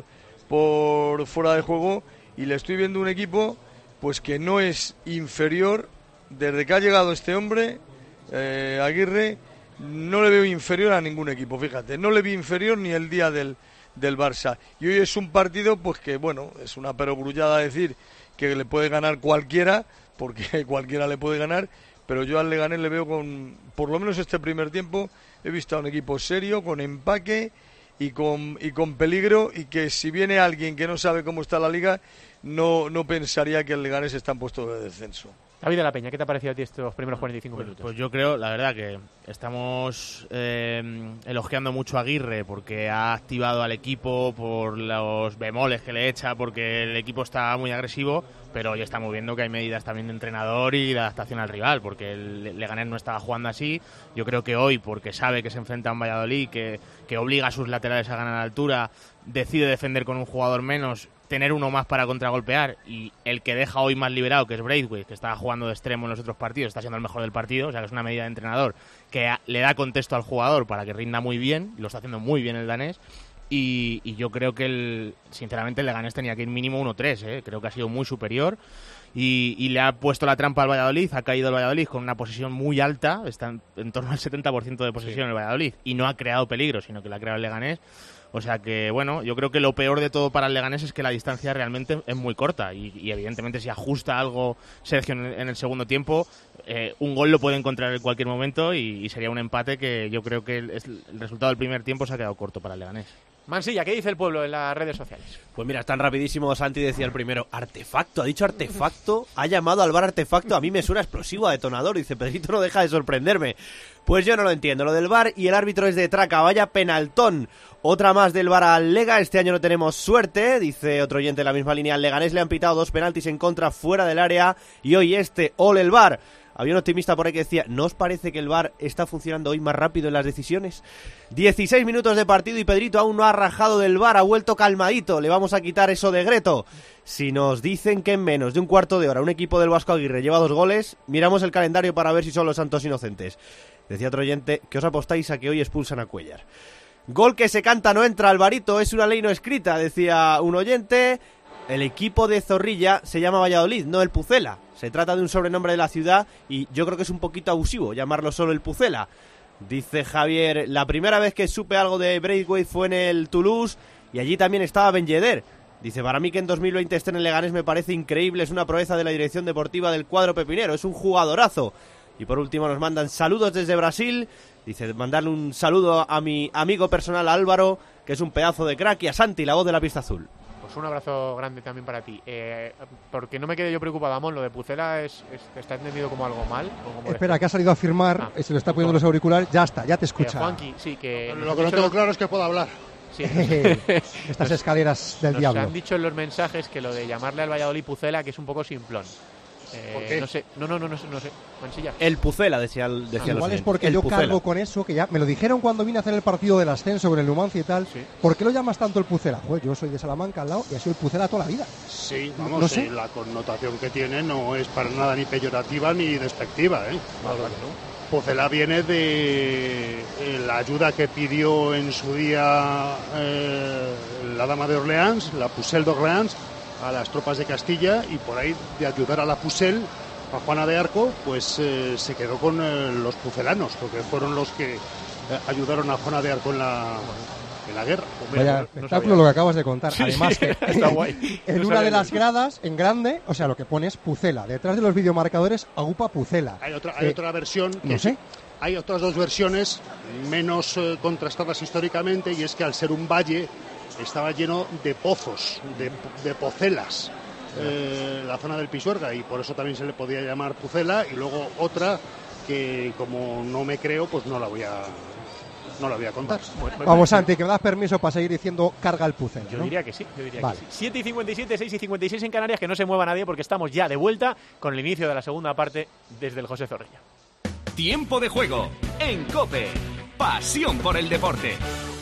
Speaker 9: fuera de juego, y le estoy viendo un equipo pues que no es inferior desde que ha llegado este hombre, Aguirre. No le veo inferior a ningún equipo, fíjate, no le vi inferior ni el día del Barça, y hoy es un partido pues que, bueno, es una perogrullada decir que le puede ganar cualquiera, porque cualquiera le puede ganar, pero yo al Leganés le veo por lo menos este primer tiempo, he visto a un equipo serio, con empaque y con peligro, y que si viene alguien que no sabe cómo está la liga, no pensaría que el Leganés está en puesto de descenso.
Speaker 2: David de la Peña, ¿qué te ha parecido a ti estos primeros 45 minutos?
Speaker 8: Pues yo creo, la verdad, que estamos elogiando mucho a Aguirre porque ha activado al equipo por los bemoles que le echa, porque el equipo está muy agresivo, pero hoy estamos viendo que hay medidas también de entrenador y de adaptación al rival, porque el Leganés no estaba jugando así. Yo creo que hoy, porque sabe que se enfrenta a un Valladolid que obliga a sus laterales a ganar altura, decide defender con un jugador menos, tener uno más para contragolpear, y el que deja hoy más liberado, que es Braithwaite, que estaba jugando de extremo en los otros partidos, está siendo el mejor del partido, o sea que es una medida de entrenador que le da contexto al jugador para que rinda muy bien, y lo está haciendo muy bien el danés, y yo creo que sinceramente el Leganés tenía que ir mínimo 1-3, creo que ha sido muy superior, y le ha puesto la trampa al Valladolid, ha caído el Valladolid con una posesión muy alta, está en torno al 70% de posesión el Valladolid, y no ha creado peligro, sino que la ha creado el Leganés. O sea que, bueno, yo creo que lo peor de todo para el Leganés es que la distancia realmente es muy corta y evidentemente si ajusta algo Sergio en el segundo tiempo, un gol lo puede encontrar en cualquier momento y sería un empate que yo creo que el resultado del primer tiempo se ha quedado corto para el Leganés.
Speaker 2: Mansilla, ¿qué dice el pueblo en las redes sociales?
Speaker 12: Pues mira, tan rapidísimo. Santi decía el primero, artefacto, ha dicho artefacto, ha llamado al VAR artefacto, a mí me suena explosivo, a detonador. Dice, Pedrito no deja de sorprenderme. Pues yo no lo entiendo, lo del VAR, y el árbitro es de traca, vaya penaltón. Otra más del VAR al Lega, este año no tenemos suerte, dice otro oyente de la misma línea. Al Leganés le han pitado 2 penaltis en contra fuera del área, y hoy ole el VAR. Había un optimista por ahí que decía, ¿no os parece que el VAR está funcionando hoy más rápido en las decisiones? 16 minutos de partido y Pedrito aún no ha rajado del VAR, ha vuelto calmadito, le vamos a quitar eso de Greto. Si nos dicen que en menos de un cuarto de hora un equipo del Vasco Aguirre lleva 2 goles, miramos el calendario para ver si son los santos inocentes. Decía otro oyente, que os apostáis a que hoy expulsan a Cuéllar. Gol que se canta no entra, Alvarito, es una ley no escrita, decía un oyente. El equipo de Zorrilla se llama Valladolid, no el Pucela. Se trata de un sobrenombre de la ciudad y yo creo que es un poquito abusivo llamarlo solo el Pucela. Dice Javier, la primera vez que supe algo de Braithwaite fue en el Toulouse y allí también estaba Ben Yedder. Dice, para mí que en 2020 esté en el Leganés me parece increíble, es una proeza de la dirección deportiva del cuadro pepinero, es un jugadorazo. Y por último nos mandan saludos desde Brasil. Dice, mandarle un saludo a mi amigo personal Álvaro, que es un pedazo de crack, y a Santi, la voz de la pista azul.
Speaker 2: Pues un abrazo grande también para ti. Porque no me quedé yo preocupado, Amón, lo de Pucela está entendido como algo mal. O como
Speaker 5: espera, que ha salido a firmar, se lo está poniendo los auriculares, ya está, ya te escucha.
Speaker 2: Juanqui, sí, que...
Speaker 10: Lo que no tengo claro es que pueda hablar.
Speaker 2: Sí.
Speaker 5: Estas escaleras del diablo.
Speaker 2: Nos han dicho en los mensajes que lo de llamarle al Valladolid Pucela, que es un poco simplón.
Speaker 10: ¿Por qué?
Speaker 2: No sé. Mansilla.
Speaker 12: El Pucela, decía
Speaker 5: igual es porque yo cargo con eso, que ya me lo dijeron cuando vine a hacer el partido del ascenso con el Numancia y tal. Sí. ¿Por qué lo llamas tanto el Pucela? Pues yo soy de Salamanca al lado y ha sido el Pucela toda la vida.
Speaker 10: Sí, vamos, no sé. La connotación que tiene no es para nada ni peyorativa ni despectiva, ¿eh? Pucela viene de la ayuda que pidió en su día la dama de Orleans, la Pucelle d'Orleans, a las tropas de Castilla, y por ahí de ayudar a la Pucelle, a Juana de Arco, pues se quedó con los pucelanos, porque fueron los que ayudaron a Juana de Arco en la guerra.
Speaker 5: Vaya espectáculo lo que acabas de contar. Sí, además que
Speaker 2: está guay.
Speaker 5: En una de las gradas, en grande, o sea, lo que pone es Pucela. Detrás de los videomarcadores, Agupa Pucela.
Speaker 10: Hay otra versión que
Speaker 5: no sé.
Speaker 10: Hay otras 2 versiones menos contrastadas históricamente, y es que al ser un valle estaba lleno de pozos, de pocelas, la zona del Pisuerga, y por eso también se le podía llamar Pucela. Y luego otra que, como no me creo, pues no la voy a contar.
Speaker 5: Vamos, Santi, que me das permiso para seguir diciendo carga el Pucela, ¿no?
Speaker 2: Yo diría que sí, vale. Que sí. 7:57, 6:56 en Canarias, que no se mueva nadie porque estamos ya de vuelta con el inicio de la segunda parte desde el José Zorrilla.
Speaker 7: Tiempo de juego en COPE. Pasión por el deporte.